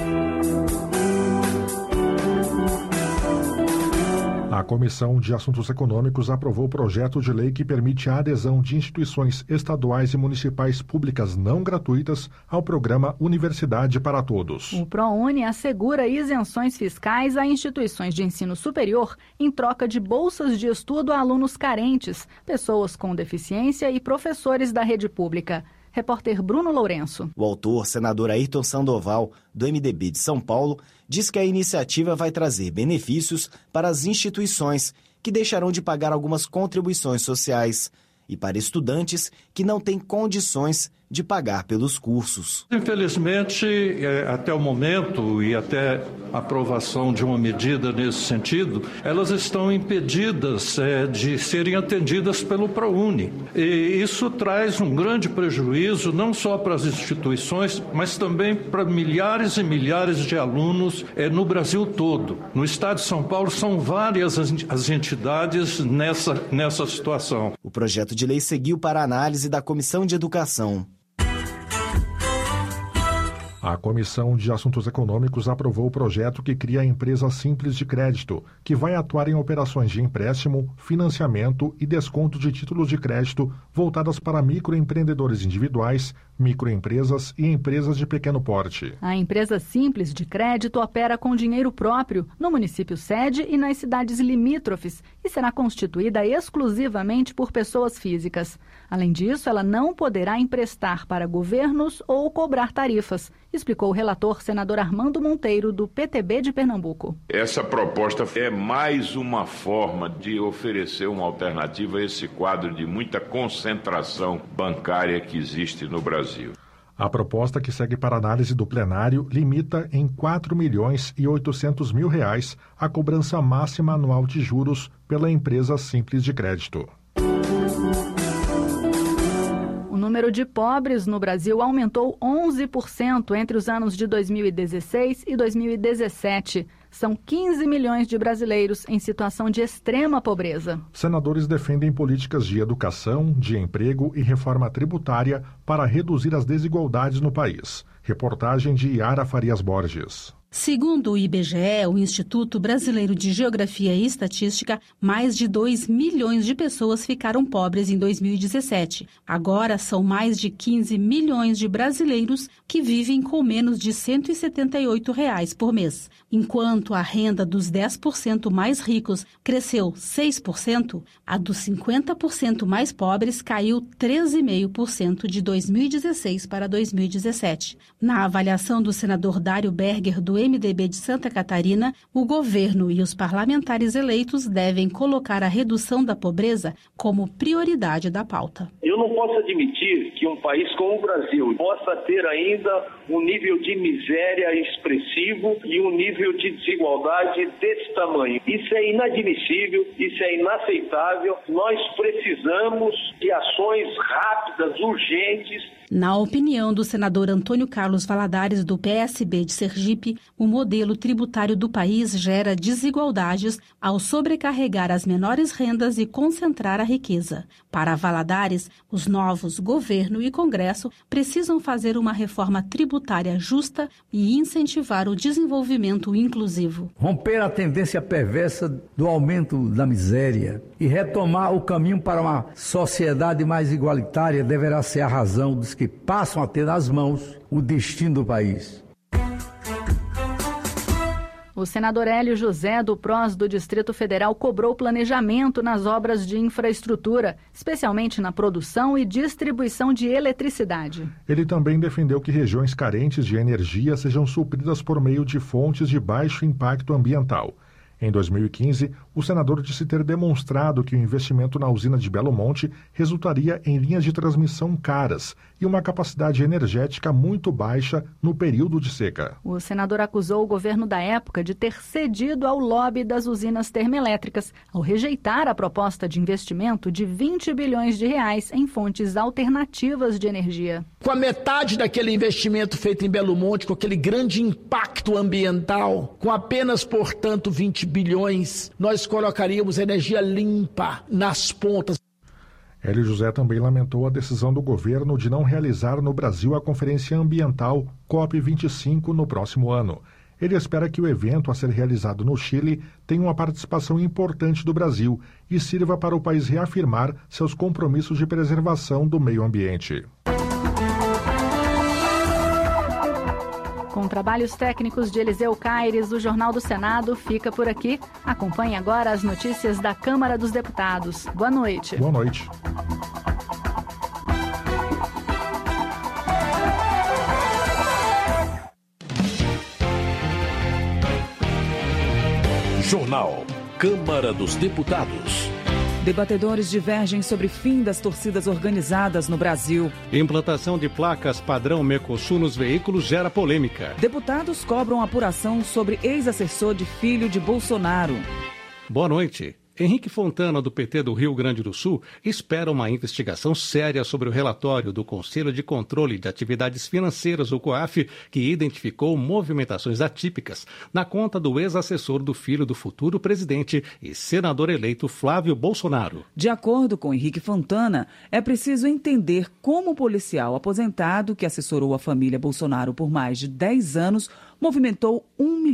Speaker 14: A Comissão de Assuntos Econômicos aprovou o projeto de lei que permite a adesão de instituições estaduais e municipais públicas não gratuitas ao programa Universidade para Todos.
Speaker 13: O ProUni assegura isenções fiscais a instituições de ensino superior em troca de bolsas de estudo a alunos carentes, pessoas com deficiência e professores da rede pública. Repórter Bruno Lourenço.
Speaker 15: O autor, senador Ayrton Sandoval, do MDB de São Paulo, diz que a iniciativa vai trazer benefícios para as instituições que deixarão de pagar algumas contribuições sociais e para estudantes que não têm condições de pagar pelos cursos.
Speaker 19: Infelizmente, até o momento e até a aprovação de uma medida nesse sentido, elas estão impedidas de serem atendidas pelo ProUni. E isso traz um grande prejuízo não só para as instituições, mas também para milhares e milhares de alunos no Brasil todo. No estado de São Paulo são várias as entidades nessa situação.
Speaker 15: O projeto de lei seguiu para a análise da Comissão de Educação.
Speaker 14: A Comissão de Assuntos Econômicos aprovou o projeto que cria a Empresa Simples de Crédito, que vai atuar em operações de empréstimo, financiamento e desconto de títulos de crédito voltadas para microempreendedores individuais, microempresas e empresas de pequeno porte.
Speaker 13: A Empresa Simples de Crédito opera com dinheiro próprio no município sede e nas cidades limítrofes e será constituída exclusivamente por pessoas físicas. Além disso, ela não poderá emprestar para governos ou cobrar tarifas, explicou o relator senador Armando Monteiro, do PTB de Pernambuco.
Speaker 20: Essa proposta é mais uma forma de oferecer uma alternativa a esse quadro de muita concentração bancária que existe no Brasil.
Speaker 14: A proposta, que segue para análise do plenário, limita em R$ 4.800.000 a cobrança máxima anual de juros pela Empresa Simples de Crédito.
Speaker 13: O número de pobres no Brasil aumentou 11% entre os anos de 2016 e 2017. São 15 milhões de brasileiros em situação de extrema pobreza.
Speaker 14: Senadores defendem políticas de educação, de emprego e reforma tributária para reduzir as desigualdades no país. Reportagem de Yara Farias Borges.
Speaker 21: Segundo o IBGE, o Instituto Brasileiro de Geografia e Estatística, mais de 2 milhões de pessoas ficaram pobres em 2017. Agora são mais de 15 milhões de brasileiros que vivem com menos de R$ 178 por mês. Enquanto a renda dos 10% mais ricos cresceu 6%, a dos 50% mais pobres caiu 13,5% de 2016 para 2017. Na avaliação do senador Dário Berger, do MDB de Santa Catarina, o governo e os parlamentares eleitos devem colocar a redução da pobreza como prioridade da pauta.
Speaker 22: Eu não posso admitir que um país como o Brasil possa ter ainda um nível de miséria expressivo e um nível de desigualdade desse tamanho. Isso é inadmissível, isso é inaceitável. Nós precisamos de ações rápidas, urgentes.
Speaker 21: Na opinião do senador Antônio Carlos Valadares, do PSB de Sergipe, o modelo tributário do país gera desigualdades ao sobrecarregar as menores rendas e concentrar a riqueza. Para Valadares, os novos governo e Congresso precisam fazer uma reforma tributária justa e incentivar o desenvolvimento inclusivo.
Speaker 28: Romper a tendência perversa do aumento da miséria e retomar o caminho para uma sociedade mais igualitária deverá ser a razão dos que passam a ter nas mãos o destino do país.
Speaker 13: O O senador Hélio José, do PROS do Distrito Federal, cobrou planejamento nas obras de infraestrutura, especialmente na produção e distribuição de eletricidade.
Speaker 14: Ele também defendeu que regiões carentes de energia sejam supridas por meio de fontes de baixo impacto ambiental. Em 2015, o senador disse ter demonstrado que o investimento na usina de Belo Monte resultaria em linhas de transmissão caras e uma capacidade energética muito baixa no período de seca.
Speaker 13: O senador acusou o governo da época de ter cedido ao lobby das usinas termoelétricas ao rejeitar a proposta de investimento de 20 bilhões de reais em fontes alternativas de energia.
Speaker 2: Com a metade daquele investimento feito em Belo Monte, com aquele grande impacto ambiental, com apenas, portanto, 20 bilhões, nós colocaríamos energia limpa nas pontas.
Speaker 14: Hélio José também lamentou a decisão do governo de não realizar no Brasil a Conferência Ambiental COP25 no próximo ano. Ele espera que o evento a ser realizado no Chile tenha uma participação importante do Brasil e sirva para o país reafirmar seus compromissos de preservação do meio ambiente.
Speaker 13: Com trabalhos técnicos de Eliseu Caires, o Jornal do Senado fica por aqui. Acompanhe agora as notícias da Câmara dos Deputados. Boa noite.
Speaker 14: Boa noite.
Speaker 12: Jornal Câmara dos Deputados.
Speaker 3: Debatedores divergem sobre fim das torcidas organizadas no Brasil.
Speaker 8: Implantação de placas padrão Mercosul nos veículos gera polêmica.
Speaker 3: Deputados cobram apuração sobre ex-assessor de filho de Bolsonaro.
Speaker 8: Boa noite. Henrique Fontana, do PT do Rio Grande do Sul, espera uma investigação séria sobre o relatório do Conselho de Controle de Atividades Financeiras, o COAF, que identificou movimentações atípicas na conta do ex-assessor do filho do futuro presidente e senador eleito Flávio Bolsonaro.
Speaker 3: De acordo com Henrique Fontana, é preciso entender como o policial aposentado que assessorou a família Bolsonaro por mais de 10 anos movimentou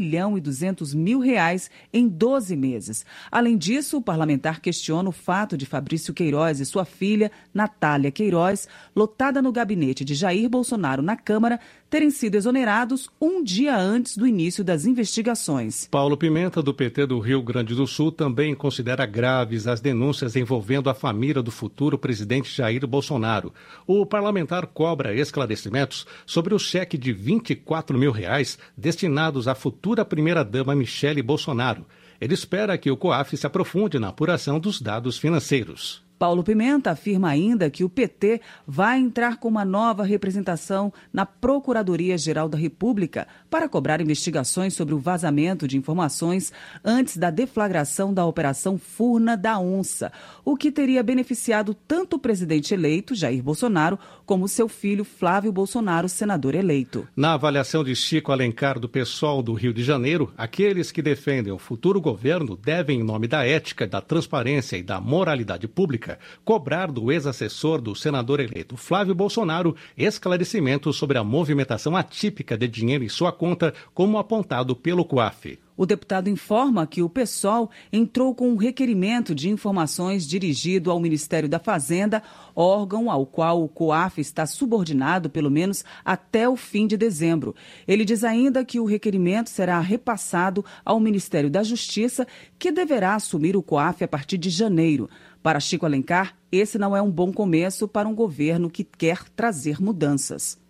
Speaker 3: R$1.200.000 em 12 meses. Além disso, o parlamentar questiona o fato de Fabrício Queiroz e sua filha, Natália Queiroz, lotada no gabinete de Jair Bolsonaro na Câmara, terem sido exonerados um dia antes do início das investigações.
Speaker 8: Paulo Pimenta, do PT do Rio Grande do Sul, também considera graves as denúncias envolvendo a família do futuro presidente Jair Bolsonaro. O parlamentar cobra esclarecimentos sobre o cheque de R$24.000 destinados à futura primeira-dama Michele Bolsonaro. Ele espera que o COAF se aprofunde na apuração dos dados financeiros.
Speaker 3: Paulo Pimenta afirma ainda que o PT vai entrar com uma nova representação na Procuradoria-Geral da República para cobrar investigações sobre o vazamento de informações antes da deflagração da Operação Furna da Onça, o que teria beneficiado tanto o presidente eleito, Jair Bolsonaro, como seu filho, Flávio Bolsonaro, senador eleito.
Speaker 8: Na avaliação de Chico Alencar, do PSOL do Rio de Janeiro, aqueles que defendem o futuro governo devem, em nome da ética, da transparência e da moralidade pública, cobrar do ex-assessor do senador eleito Flávio Bolsonaro esclarecimentos sobre a movimentação atípica de dinheiro em sua conta, como apontado pelo COAF.
Speaker 3: O deputado informa que o PSOL entrou com um requerimento de informações dirigido ao Ministério da Fazenda, órgão ao qual o COAF está subordinado pelo menos até o fim de dezembro. Ele diz ainda que o requerimento será repassado ao Ministério da Justiça, que deverá assumir o COAF a partir de janeiro. Para Chico Alencar, esse não é um bom começo para um governo que quer trazer mudanças.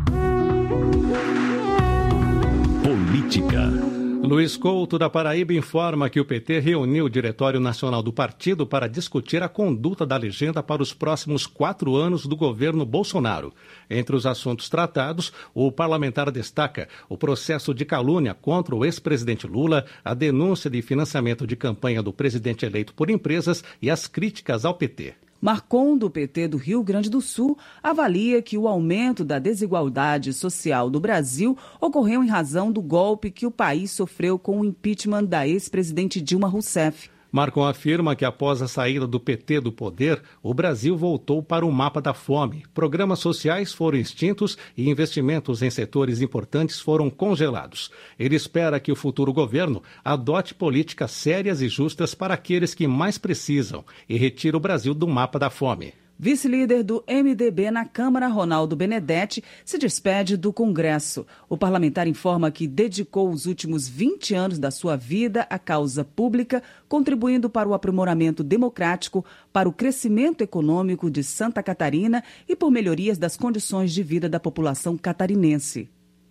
Speaker 12: Política.
Speaker 8: Luiz Couto, da Paraíba, informa que o PT reuniu o Diretório Nacional do Partido para discutir a conduta da legenda para os próximos 4 anos do governo Bolsonaro. Entre os assuntos tratados, o parlamentar destaca o processo de calúnia contra o ex-presidente Lula, a denúncia de financiamento de campanha do presidente eleito por empresas e as críticas ao PT.
Speaker 3: Marcon, do PT do Rio Grande do Sul, avalia que o aumento da desigualdade social do Brasil ocorreu em razão do golpe que o país sofreu com o impeachment da ex-presidente Dilma Rousseff.
Speaker 8: Marcon afirma que após a saída do PT do poder, o Brasil voltou para o mapa da fome. Programas sociais foram extintos e investimentos em setores importantes foram congelados. Ele espera que o futuro governo adote políticas sérias e justas para aqueles que mais precisam e retire o Brasil do mapa da fome.
Speaker 3: Vice-líder do MDB na Câmara, Ronaldo Benedetti, se despede do Congresso. O parlamentar informa que dedicou os últimos 20 anos da sua vida à causa pública, contribuindo para o aprimoramento democrático, para o crescimento econômico de Santa Catarina e por melhorias das condições de vida da população catarinense.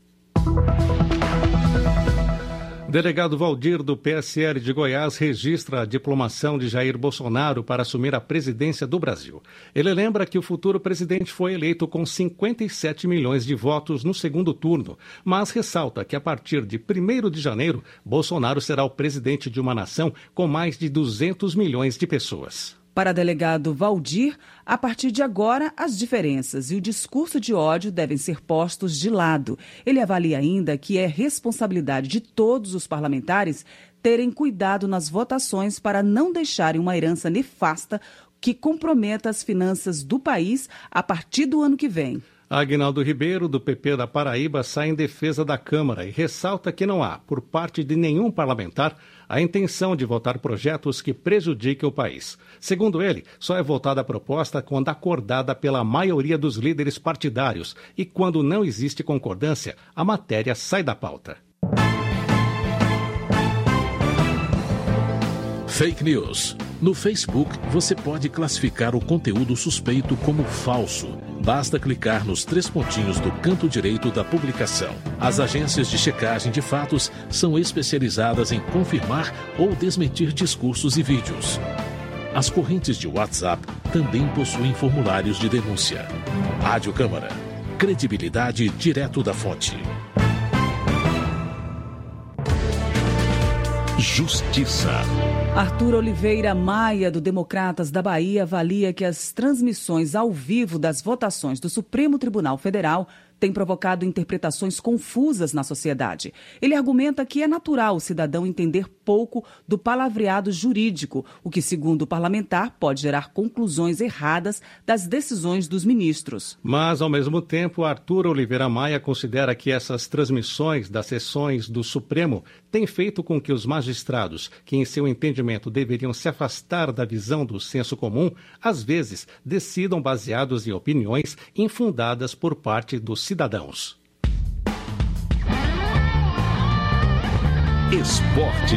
Speaker 8: Delegado Valdir, do PSL de Goiás, registra a diplomação de Jair Bolsonaro para assumir a presidência do Brasil. Ele lembra que o futuro presidente foi eleito com 57 milhões de votos no segundo turno, mas ressalta que a partir de 1º de janeiro, Bolsonaro será o presidente de uma nação com mais de 200 milhões de pessoas.
Speaker 3: Para delegado Valdir, a partir de agora, as diferenças e o discurso de ódio devem ser postos de lado. Ele avalia ainda que é responsabilidade de todos os parlamentares terem cuidado nas votações para não deixarem uma herança nefasta que comprometa as finanças do país a partir do ano que vem.
Speaker 8: Aguinaldo Ribeiro, do PP da Paraíba, sai em defesa da Câmara e ressalta que não há, por parte de nenhum parlamentar, a intenção de votar projetos que prejudiquem o país. Segundo ele, só é votada a proposta quando acordada pela maioria dos líderes partidários e quando não existe concordância, a matéria sai da pauta.
Speaker 9: Fake News. No Facebook, você pode classificar o conteúdo suspeito como falso. Basta clicar nos 3 pontinhos do canto direito da publicação. As agências de checagem de fatos são especializadas em confirmar ou desmentir discursos e vídeos. As correntes de WhatsApp também possuem formulários de denúncia. Rádio Câmara. Credibilidade direto da fonte.
Speaker 12: Justiça.
Speaker 3: Arthur Oliveira Maia, do Democratas da Bahia, avalia que as transmissões ao vivo das votações do Supremo Tribunal Federal têm provocado interpretações confusas na sociedade. Ele argumenta que é natural o cidadão entender pouco do palavreado jurídico, o que, segundo o parlamentar, pode gerar conclusões erradas das decisões dos ministros.
Speaker 8: Mas, ao mesmo tempo, Arthur Oliveira Maia considera que essas transmissões das sessões do Supremo têm feito com que os magistrados, que em seu entendimento deveriam se afastar da visão do senso comum, às vezes decidam baseados em opiniões infundadas por parte dos cidadãos.
Speaker 12: Esporte.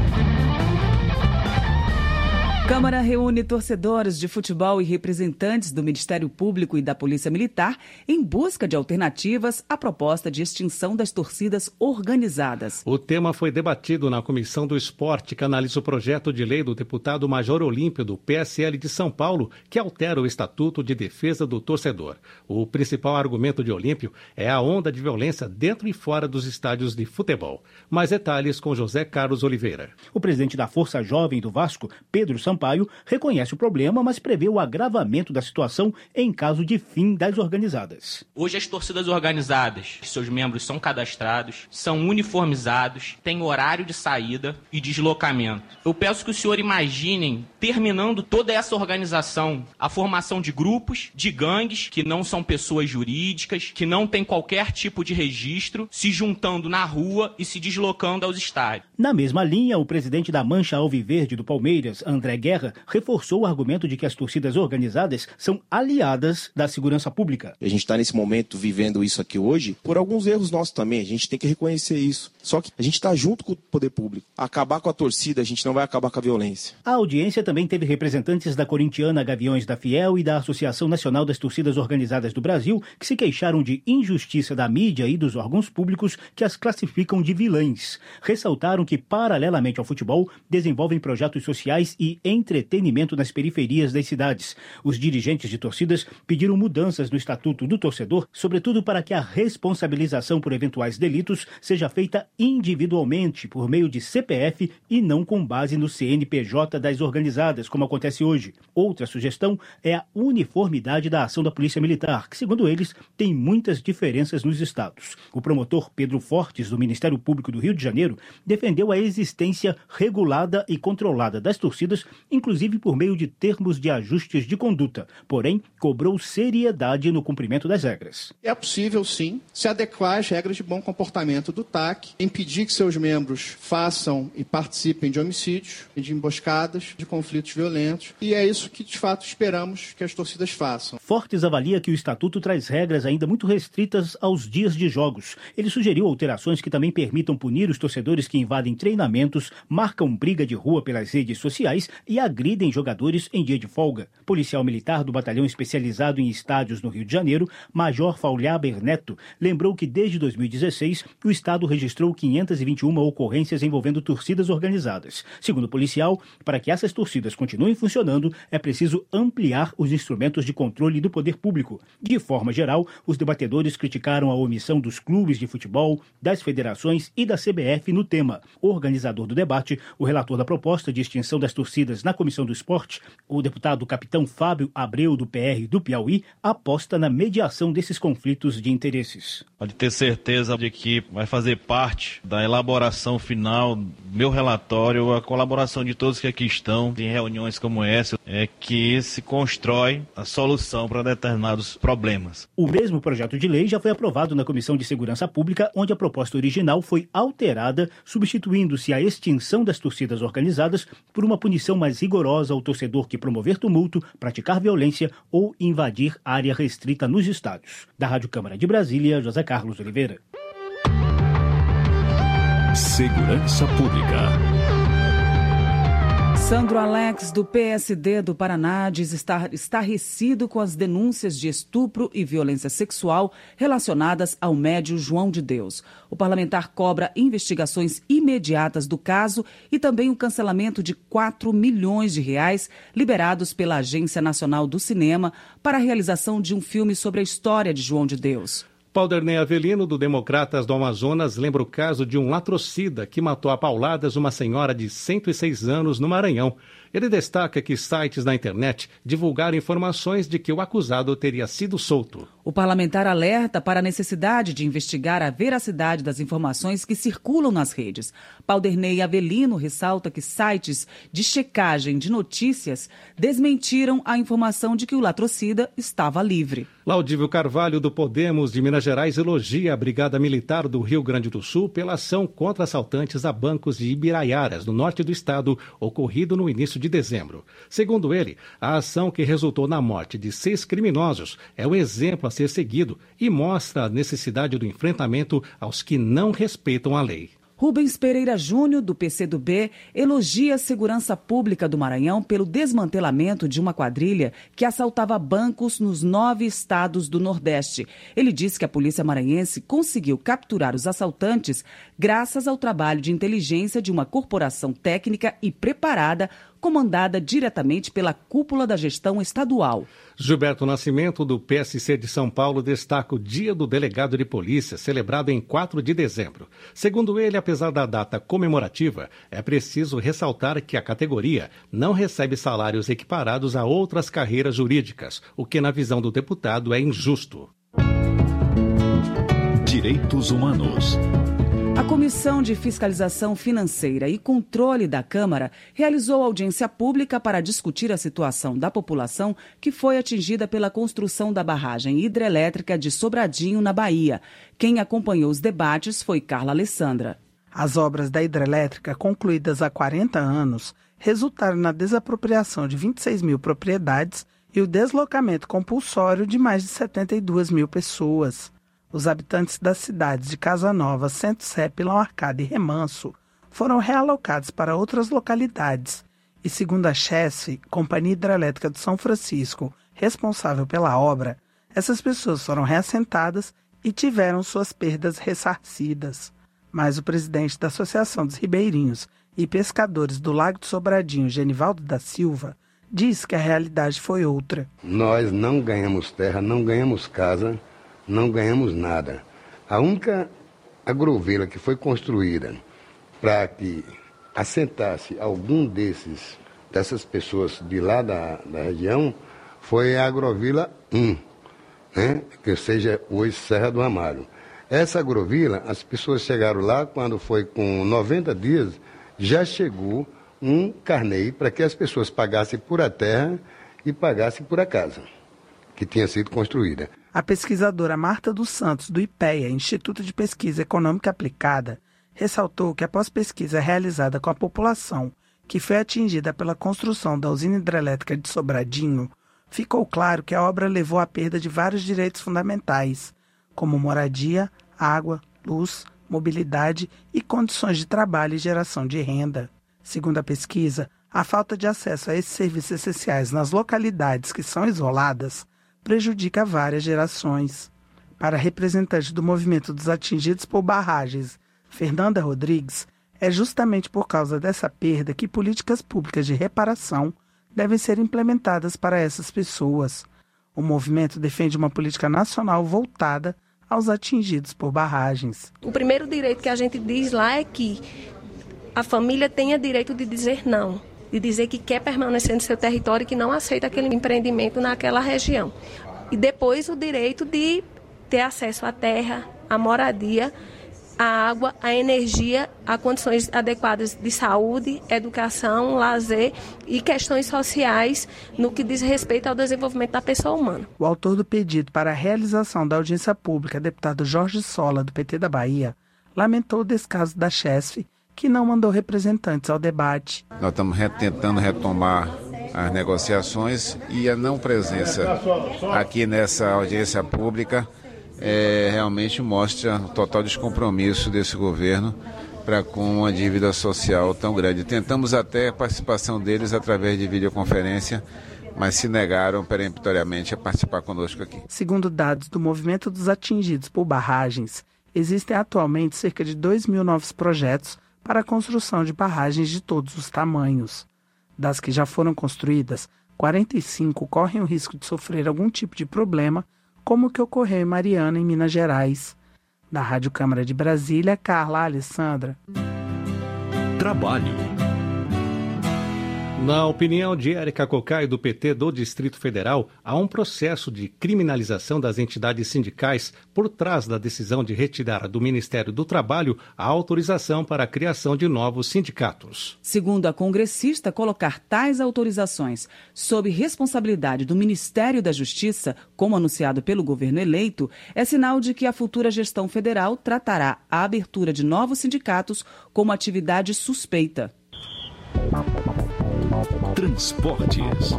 Speaker 3: Câmara reúne torcedores de futebol e representantes do Ministério Público e da Polícia Militar em busca de alternativas à proposta de extinção das torcidas organizadas.
Speaker 8: O tema foi debatido na Comissão do Esporte, que analisa o projeto de lei do deputado Major Olímpio, do PSL de São Paulo, que altera o Estatuto de Defesa do Torcedor. O principal argumento de Olímpio é a onda de violência dentro e fora dos estádios de futebol. Mais detalhes com José Carlos Oliveira.
Speaker 10: O presidente da Força Jovem do Vasco, Pedro Sampaio, reconhece o problema, mas prevê o agravamento da situação em caso de fim das organizadas.
Speaker 11: Hoje as torcidas organizadas, seus membros são cadastrados, são uniformizados, têm horário de saída e deslocamento. Eu peço que os senhores imaginem, terminando toda essa organização, a formação de grupos, de gangues, que não são pessoas jurídicas, que não têm qualquer tipo de registro, se juntando na rua e se deslocando aos estádios.
Speaker 10: Na mesma linha, o presidente da Mancha Alviverde do Palmeiras, André Guerra, reforçou o argumento de que as torcidas organizadas são aliadas da segurança pública.
Speaker 23: A gente está nesse momento vivendo isso aqui hoje por alguns erros nossos também, a gente tem que reconhecer isso. Só que a gente está junto com o poder público. Acabar com a torcida, a gente não vai acabar com a violência.
Speaker 10: A audiência também teve representantes da corintiana Gaviões da Fiel e da Associação Nacional das Torcidas Organizadas do Brasil, que se queixaram de injustiça da mídia e dos órgãos públicos que as classificam de vilãs. Ressaltaram que, paralelamente ao futebol, desenvolvem projetos sociais e entretenimento nas periferias das cidades. Os dirigentes de torcidas pediram mudanças no Estatuto do Torcedor, sobretudo para que a responsabilização por eventuais delitos seja feita individualmente, por meio de CPF e não com base no CNPJ das organizadas, como acontece hoje. Outra sugestão é a uniformidade da ação da Polícia Militar, que, segundo eles, tem muitas diferenças nos estados. O promotor Pedro Fortes, do Ministério Público do Rio de Janeiro, defendeu a existência regulada e controlada das torcidas inclusive por meio de termos de ajustes de conduta, porém cobrou seriedade no cumprimento das regras.
Speaker 4: É possível, sim, se adequar às regras de bom comportamento do TAC, impedir que seus membros façam e participem de homicídios, de emboscadas, de conflitos violentos, e é isso que, de fato, esperamos que as torcidas façam.
Speaker 10: Fortes avalia que o Estatuto traz regras ainda muito restritas aos dias de jogos. Ele sugeriu alterações que também permitam punir os torcedores que invadem treinamentos, marcam briga de rua pelas redes sociais e agridem jogadores em dia de folga. Policial militar do Batalhão Especializado em Estádios no Rio de Janeiro, Major Faulhaber Neto, lembrou que desde 2016 o Estado registrou 521 ocorrências envolvendo torcidas organizadas. Segundo o policial, para que essas torcidas continuem funcionando, é preciso ampliar os instrumentos de controle do poder público. De forma geral, os debatedores criticaram a omissão dos clubes de futebol, das federações e da CBF no tema. O organizador do debate, o relator da proposta de extinção das torcidas na Comissão do Esporte, o deputado capitão Fábio Abreu, do PR do Piauí, aposta na mediação desses conflitos de interesses.
Speaker 5: Pode ter certeza de que vai fazer parte da elaboração final do meu relatório, a colaboração de todos que aqui estão em reuniões como essa, é que se constrói a solução para determinados problemas.
Speaker 10: O mesmo projeto de lei já foi aprovado na Comissão de Segurança Pública, onde a proposta original foi alterada, substituindo-se a extinção das torcidas organizadas por uma punição mais rigorosa ao torcedor que promover tumulto, praticar violência ou invadir área restrita nos estádios. Da Rádio Câmara de Brasília, José Carlos Oliveira.
Speaker 12: Segurança Pública.
Speaker 3: Sandro Alex, do PSD do Paraná, diz estar estarrecido com as denúncias de estupro e violência sexual relacionadas ao médio João de Deus. O parlamentar cobra investigações imediatas do caso e também o cancelamento de 4 milhões de reais liberados pela Agência Nacional do Cinema para a realização de um filme sobre a história de João de Deus.
Speaker 8: Paulderney Avelino, do Democratas do Amazonas, lembra o caso de um latrocida que matou a pauladas uma senhora de 106 anos no Maranhão. Ele destaca que sites na internet divulgaram informações de que o acusado teria sido solto.
Speaker 3: O parlamentar alerta para a necessidade de investigar a veracidade das informações que circulam nas redes. Paulderney Avelino ressalta que sites de checagem de notícias desmentiram a informação de que o latrocida estava livre.
Speaker 8: Laudívio Carvalho, do Podemos de Minas Gerais, elogia a Brigada Militar do Rio Grande do Sul pela ação contra assaltantes a bancos de Ibiraiaras, no norte do estado, ocorrido no início de dezembro. Segundo ele, a ação que resultou na morte de 6 criminosos é um exemplo a ser seguido e mostra a necessidade do enfrentamento aos que não respeitam a lei.
Speaker 3: Rubens Pereira Júnior, do PCdoB, elogia a segurança pública do Maranhão pelo desmantelamento de uma quadrilha que assaltava bancos nos 9 estados do Nordeste. Ele diz que a polícia maranhense conseguiu capturar os assaltantes graças ao trabalho de inteligência de uma corporação técnica e preparada, comandada diretamente pela cúpula da gestão estadual.
Speaker 8: Gilberto Nascimento, do PSC de São Paulo, destaca o Dia do Delegado de Polícia, celebrado em 4 de dezembro. Segundo ele, apesar da data comemorativa, é preciso ressaltar que a categoria não recebe salários equiparados a outras carreiras jurídicas, o que, na visão do deputado, é injusto.
Speaker 12: Direitos Humanos.
Speaker 3: A Comissão de Fiscalização Financeira e Controle da Câmara realizou audiência pública para discutir a situação da população que foi atingida pela construção da barragem hidrelétrica de Sobradinho, na Bahia. Quem acompanhou os debates foi Carla Alessandra.
Speaker 7: As obras da hidrelétrica, concluídas há 40 anos, resultaram na desapropriação de 26 mil propriedades e o deslocamento compulsório de mais de 72 mil pessoas. Os habitantes das cidades de Casa Nova, Centro Sé, Pilão Arcada e Remanso foram realocados para outras localidades. E segundo a CHESF, Companhia Hidrelétrica de São Francisco, responsável pela obra, essas pessoas foram reassentadas e tiveram suas perdas ressarcidas. Mas o presidente da Associação dos Ribeirinhos e Pescadores do Lago de Sobradinho, Genivaldo da Silva, diz que a realidade foi outra.
Speaker 17: Nós não ganhamos terra, não ganhamos casa, não ganhamos nada. A única agrovila que foi construída para que assentasse algum dessas pessoas de lá da região foi a agrovila 1, né? Que seja hoje Serra do Ramalho. Essa agrovila, as pessoas chegaram lá, quando foi com 90 dias, já chegou um carnê para que as pessoas pagassem por a terra e pagassem por a casa que tinha sido construída.
Speaker 7: A pesquisadora Marta dos Santos, do IPEA, Instituto de Pesquisa Econômica Aplicada, ressaltou que após pesquisa realizada com a população que foi atingida pela construção da usina hidrelétrica de Sobradinho, ficou claro que a obra levou à perda de vários direitos fundamentais, como moradia, água, luz, mobilidade e condições de trabalho e geração de renda. Segundo a pesquisa, a falta de acesso a esses serviços essenciais nas localidades que são isoladas prejudica várias gerações. Para a representante do movimento dos atingidos por barragens, Fernanda Rodrigues, é justamente por causa dessa perda que políticas públicas de reparação devem ser implementadas para essas pessoas. O movimento defende uma política nacional voltada aos atingidos por barragens.
Speaker 1: O primeiro direito que a gente diz lá é que a família tenha direito de dizer não, de dizer que quer permanecer no seu território e que não aceita aquele empreendimento naquela região. E depois o direito de ter acesso à terra, à moradia, à água, à energia, a condições adequadas de saúde, educação, lazer e questões sociais no que diz respeito ao desenvolvimento da pessoa humana.
Speaker 7: O autor do pedido para a realização da audiência pública, deputado Jorge Sola, do PT da Bahia, lamentou o descaso da Chesf, que não mandou representantes ao debate.
Speaker 6: Nós estamos tentando retomar as negociações e a não presença aqui nessa audiência pública realmente mostra o total descompromisso desse governo para com uma dívida social tão grande. Tentamos até a participação deles através de videoconferência, mas se negaram peremptoriamente a participar conosco aqui.
Speaker 7: Segundo dados do Movimento dos Atingidos por Barragens, existem atualmente cerca de 2.000 novos projetos para a construção de barragens de todos os tamanhos. Das que já foram construídas, 45 correm o risco de sofrer algum tipo de problema, como o que ocorreu em Mariana, em Minas Gerais. Da Rádio Câmara de Brasília, Carla Alessandra.
Speaker 9: Trabalho.
Speaker 8: Na opinião de Érica Cocai, do PT do Distrito Federal, há um processo de criminalização das entidades sindicais por trás da decisão de retirar do Ministério do Trabalho a autorização para a criação de novos sindicatos.
Speaker 3: Segundo a congressista, colocar tais autorizações sob responsabilidade do Ministério da Justiça, como anunciado pelo governo eleito, é sinal de que a futura gestão federal tratará a abertura de novos sindicatos como atividade suspeita.
Speaker 9: Transportes.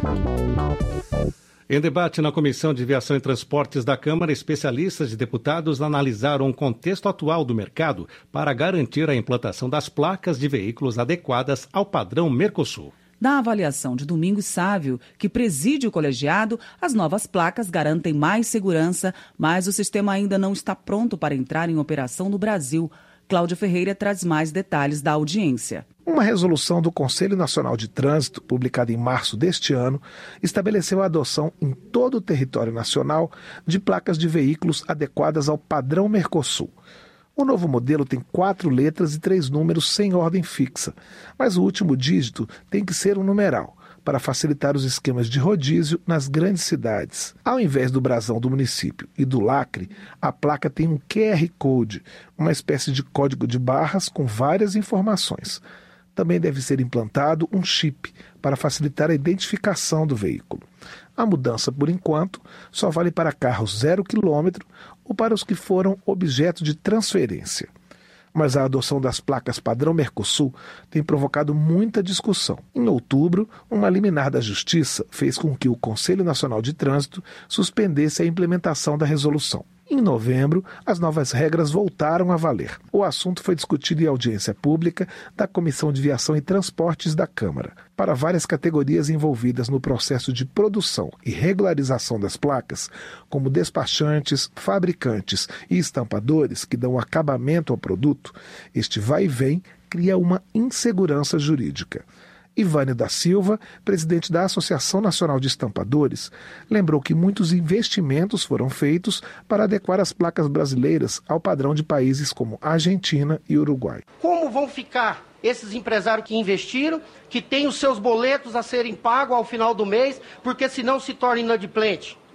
Speaker 8: Em debate na Comissão de Viação e Transportes da Câmara, especialistas e deputados analisaram o contexto atual do mercado para garantir a implantação das placas de veículos adequadas ao padrão Mercosul.
Speaker 3: Na avaliação de Domingos Sávio, que preside o colegiado, as novas placas garantem mais segurança, mas o sistema ainda não está pronto para entrar em operação no Brasil. Cláudia Ferreira traz mais detalhes da audiência.
Speaker 16: Uma resolução do Conselho Nacional de Trânsito, publicada em março deste ano, estabeleceu a adoção em todo o território nacional de placas de veículos adequadas ao padrão Mercosul. O novo modelo tem 4 letras e 3 números sem ordem fixa, mas o último dígito tem que ser um numeral, para facilitar os esquemas de rodízio nas grandes cidades. Ao invés do brasão do município e do lacre, a placa tem um QR Code, uma espécie de código de barras com várias informações. Também deve ser implantado um chip para facilitar a identificação do veículo. A mudança, por enquanto, só vale para carros 0 km ou para os que foram objeto de transferência. Mas a adoção das placas padrão Mercosul tem provocado muita discussão. Em outubro, uma liminar da Justiça fez com que o Conselho Nacional de Trânsito suspendesse a implementação da resolução. Em novembro, as novas regras voltaram a valer. O assunto foi discutido em audiência pública da Comissão de Viação e Transportes da Câmara. Para várias categorias envolvidas no processo de produção e regularização das placas, como despachantes, fabricantes e estampadores que dão acabamento ao produto, este vai e vem cria uma insegurança jurídica. Ivânio da Silva, presidente da Associação Nacional de Estampadores, lembrou que muitos investimentos foram feitos para adequar as placas brasileiras ao padrão de países como Argentina e Uruguai.
Speaker 18: Como vão ficar esses empresários que investiram, que têm os seus boletos a serem pagos ao final do mês, porque senão se torna inadimplente?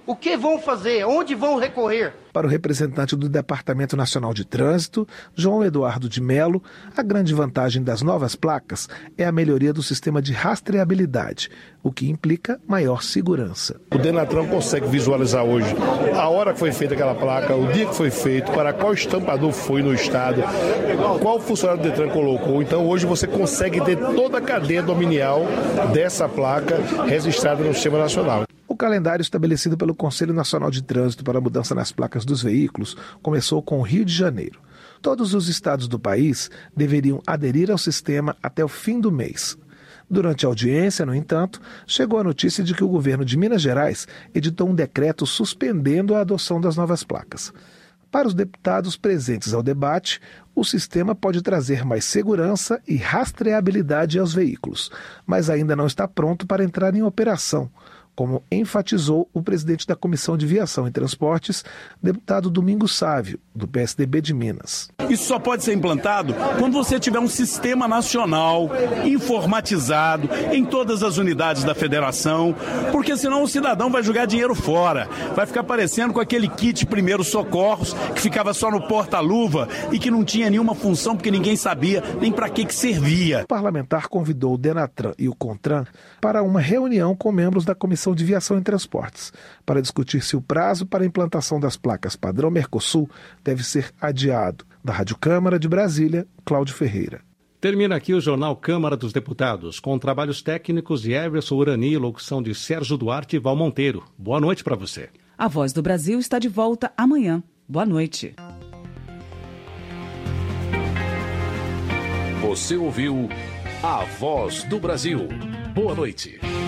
Speaker 18: O que vão fazer? Onde vão recorrer?
Speaker 16: Para o representante do Departamento Nacional de Trânsito, João Eduardo de Mello, a grande vantagem das novas placas é a melhoria do sistema de rastreabilidade, o que implica maior segurança.
Speaker 15: O Denatran consegue visualizar hoje a hora que foi feita aquela placa, o dia que foi feito, para qual estampador foi no estado, qual funcionário do Detran colocou. Então hoje você consegue ter toda a cadeia dominial dessa placa registrada no Sistema Nacional.
Speaker 16: O calendário estabelecido pelo Conselho Nacional de Trânsito para a mudança nas placas dos veículos começou com o Rio de Janeiro. Todos os estados do país deveriam aderir ao sistema até o fim do mês. Durante a audiência, no entanto, chegou a notícia de que o governo de Minas Gerais editou um decreto suspendendo a adoção das novas placas. Para os deputados presentes ao debate, o sistema pode trazer mais segurança e rastreabilidade aos veículos, mas ainda não está pronto para entrar em operação, como enfatizou o presidente da Comissão de Viação e Transportes, deputado Domingos Sávio, do PSDB de Minas.
Speaker 19: Isso só pode ser implantado quando você tiver um sistema nacional, informatizado, em todas as unidades da federação, porque senão o cidadão vai jogar dinheiro fora. Vai ficar parecendo com aquele kit primeiros socorros, que ficava só no porta-luva e que não tinha nenhuma função, porque ninguém sabia nem para que servia.
Speaker 16: O parlamentar convidou o Denatran e o Contran para uma reunião com membros da Comissão de Viação e Transportes, para discutir se o prazo para a implantação das placas padrão Mercosul deve ser adiado. Da Rádio Câmara de Brasília, Cláudio Ferreira.
Speaker 8: Termina aqui o Jornal Câmara dos Deputados, com trabalhos técnicos de Everson Urani e locução de Sérgio Duarte e Val Monteiro. Boa noite para você.
Speaker 3: A Voz do Brasil está de volta amanhã. Boa noite.
Speaker 9: Você ouviu A Voz do Brasil. Boa noite.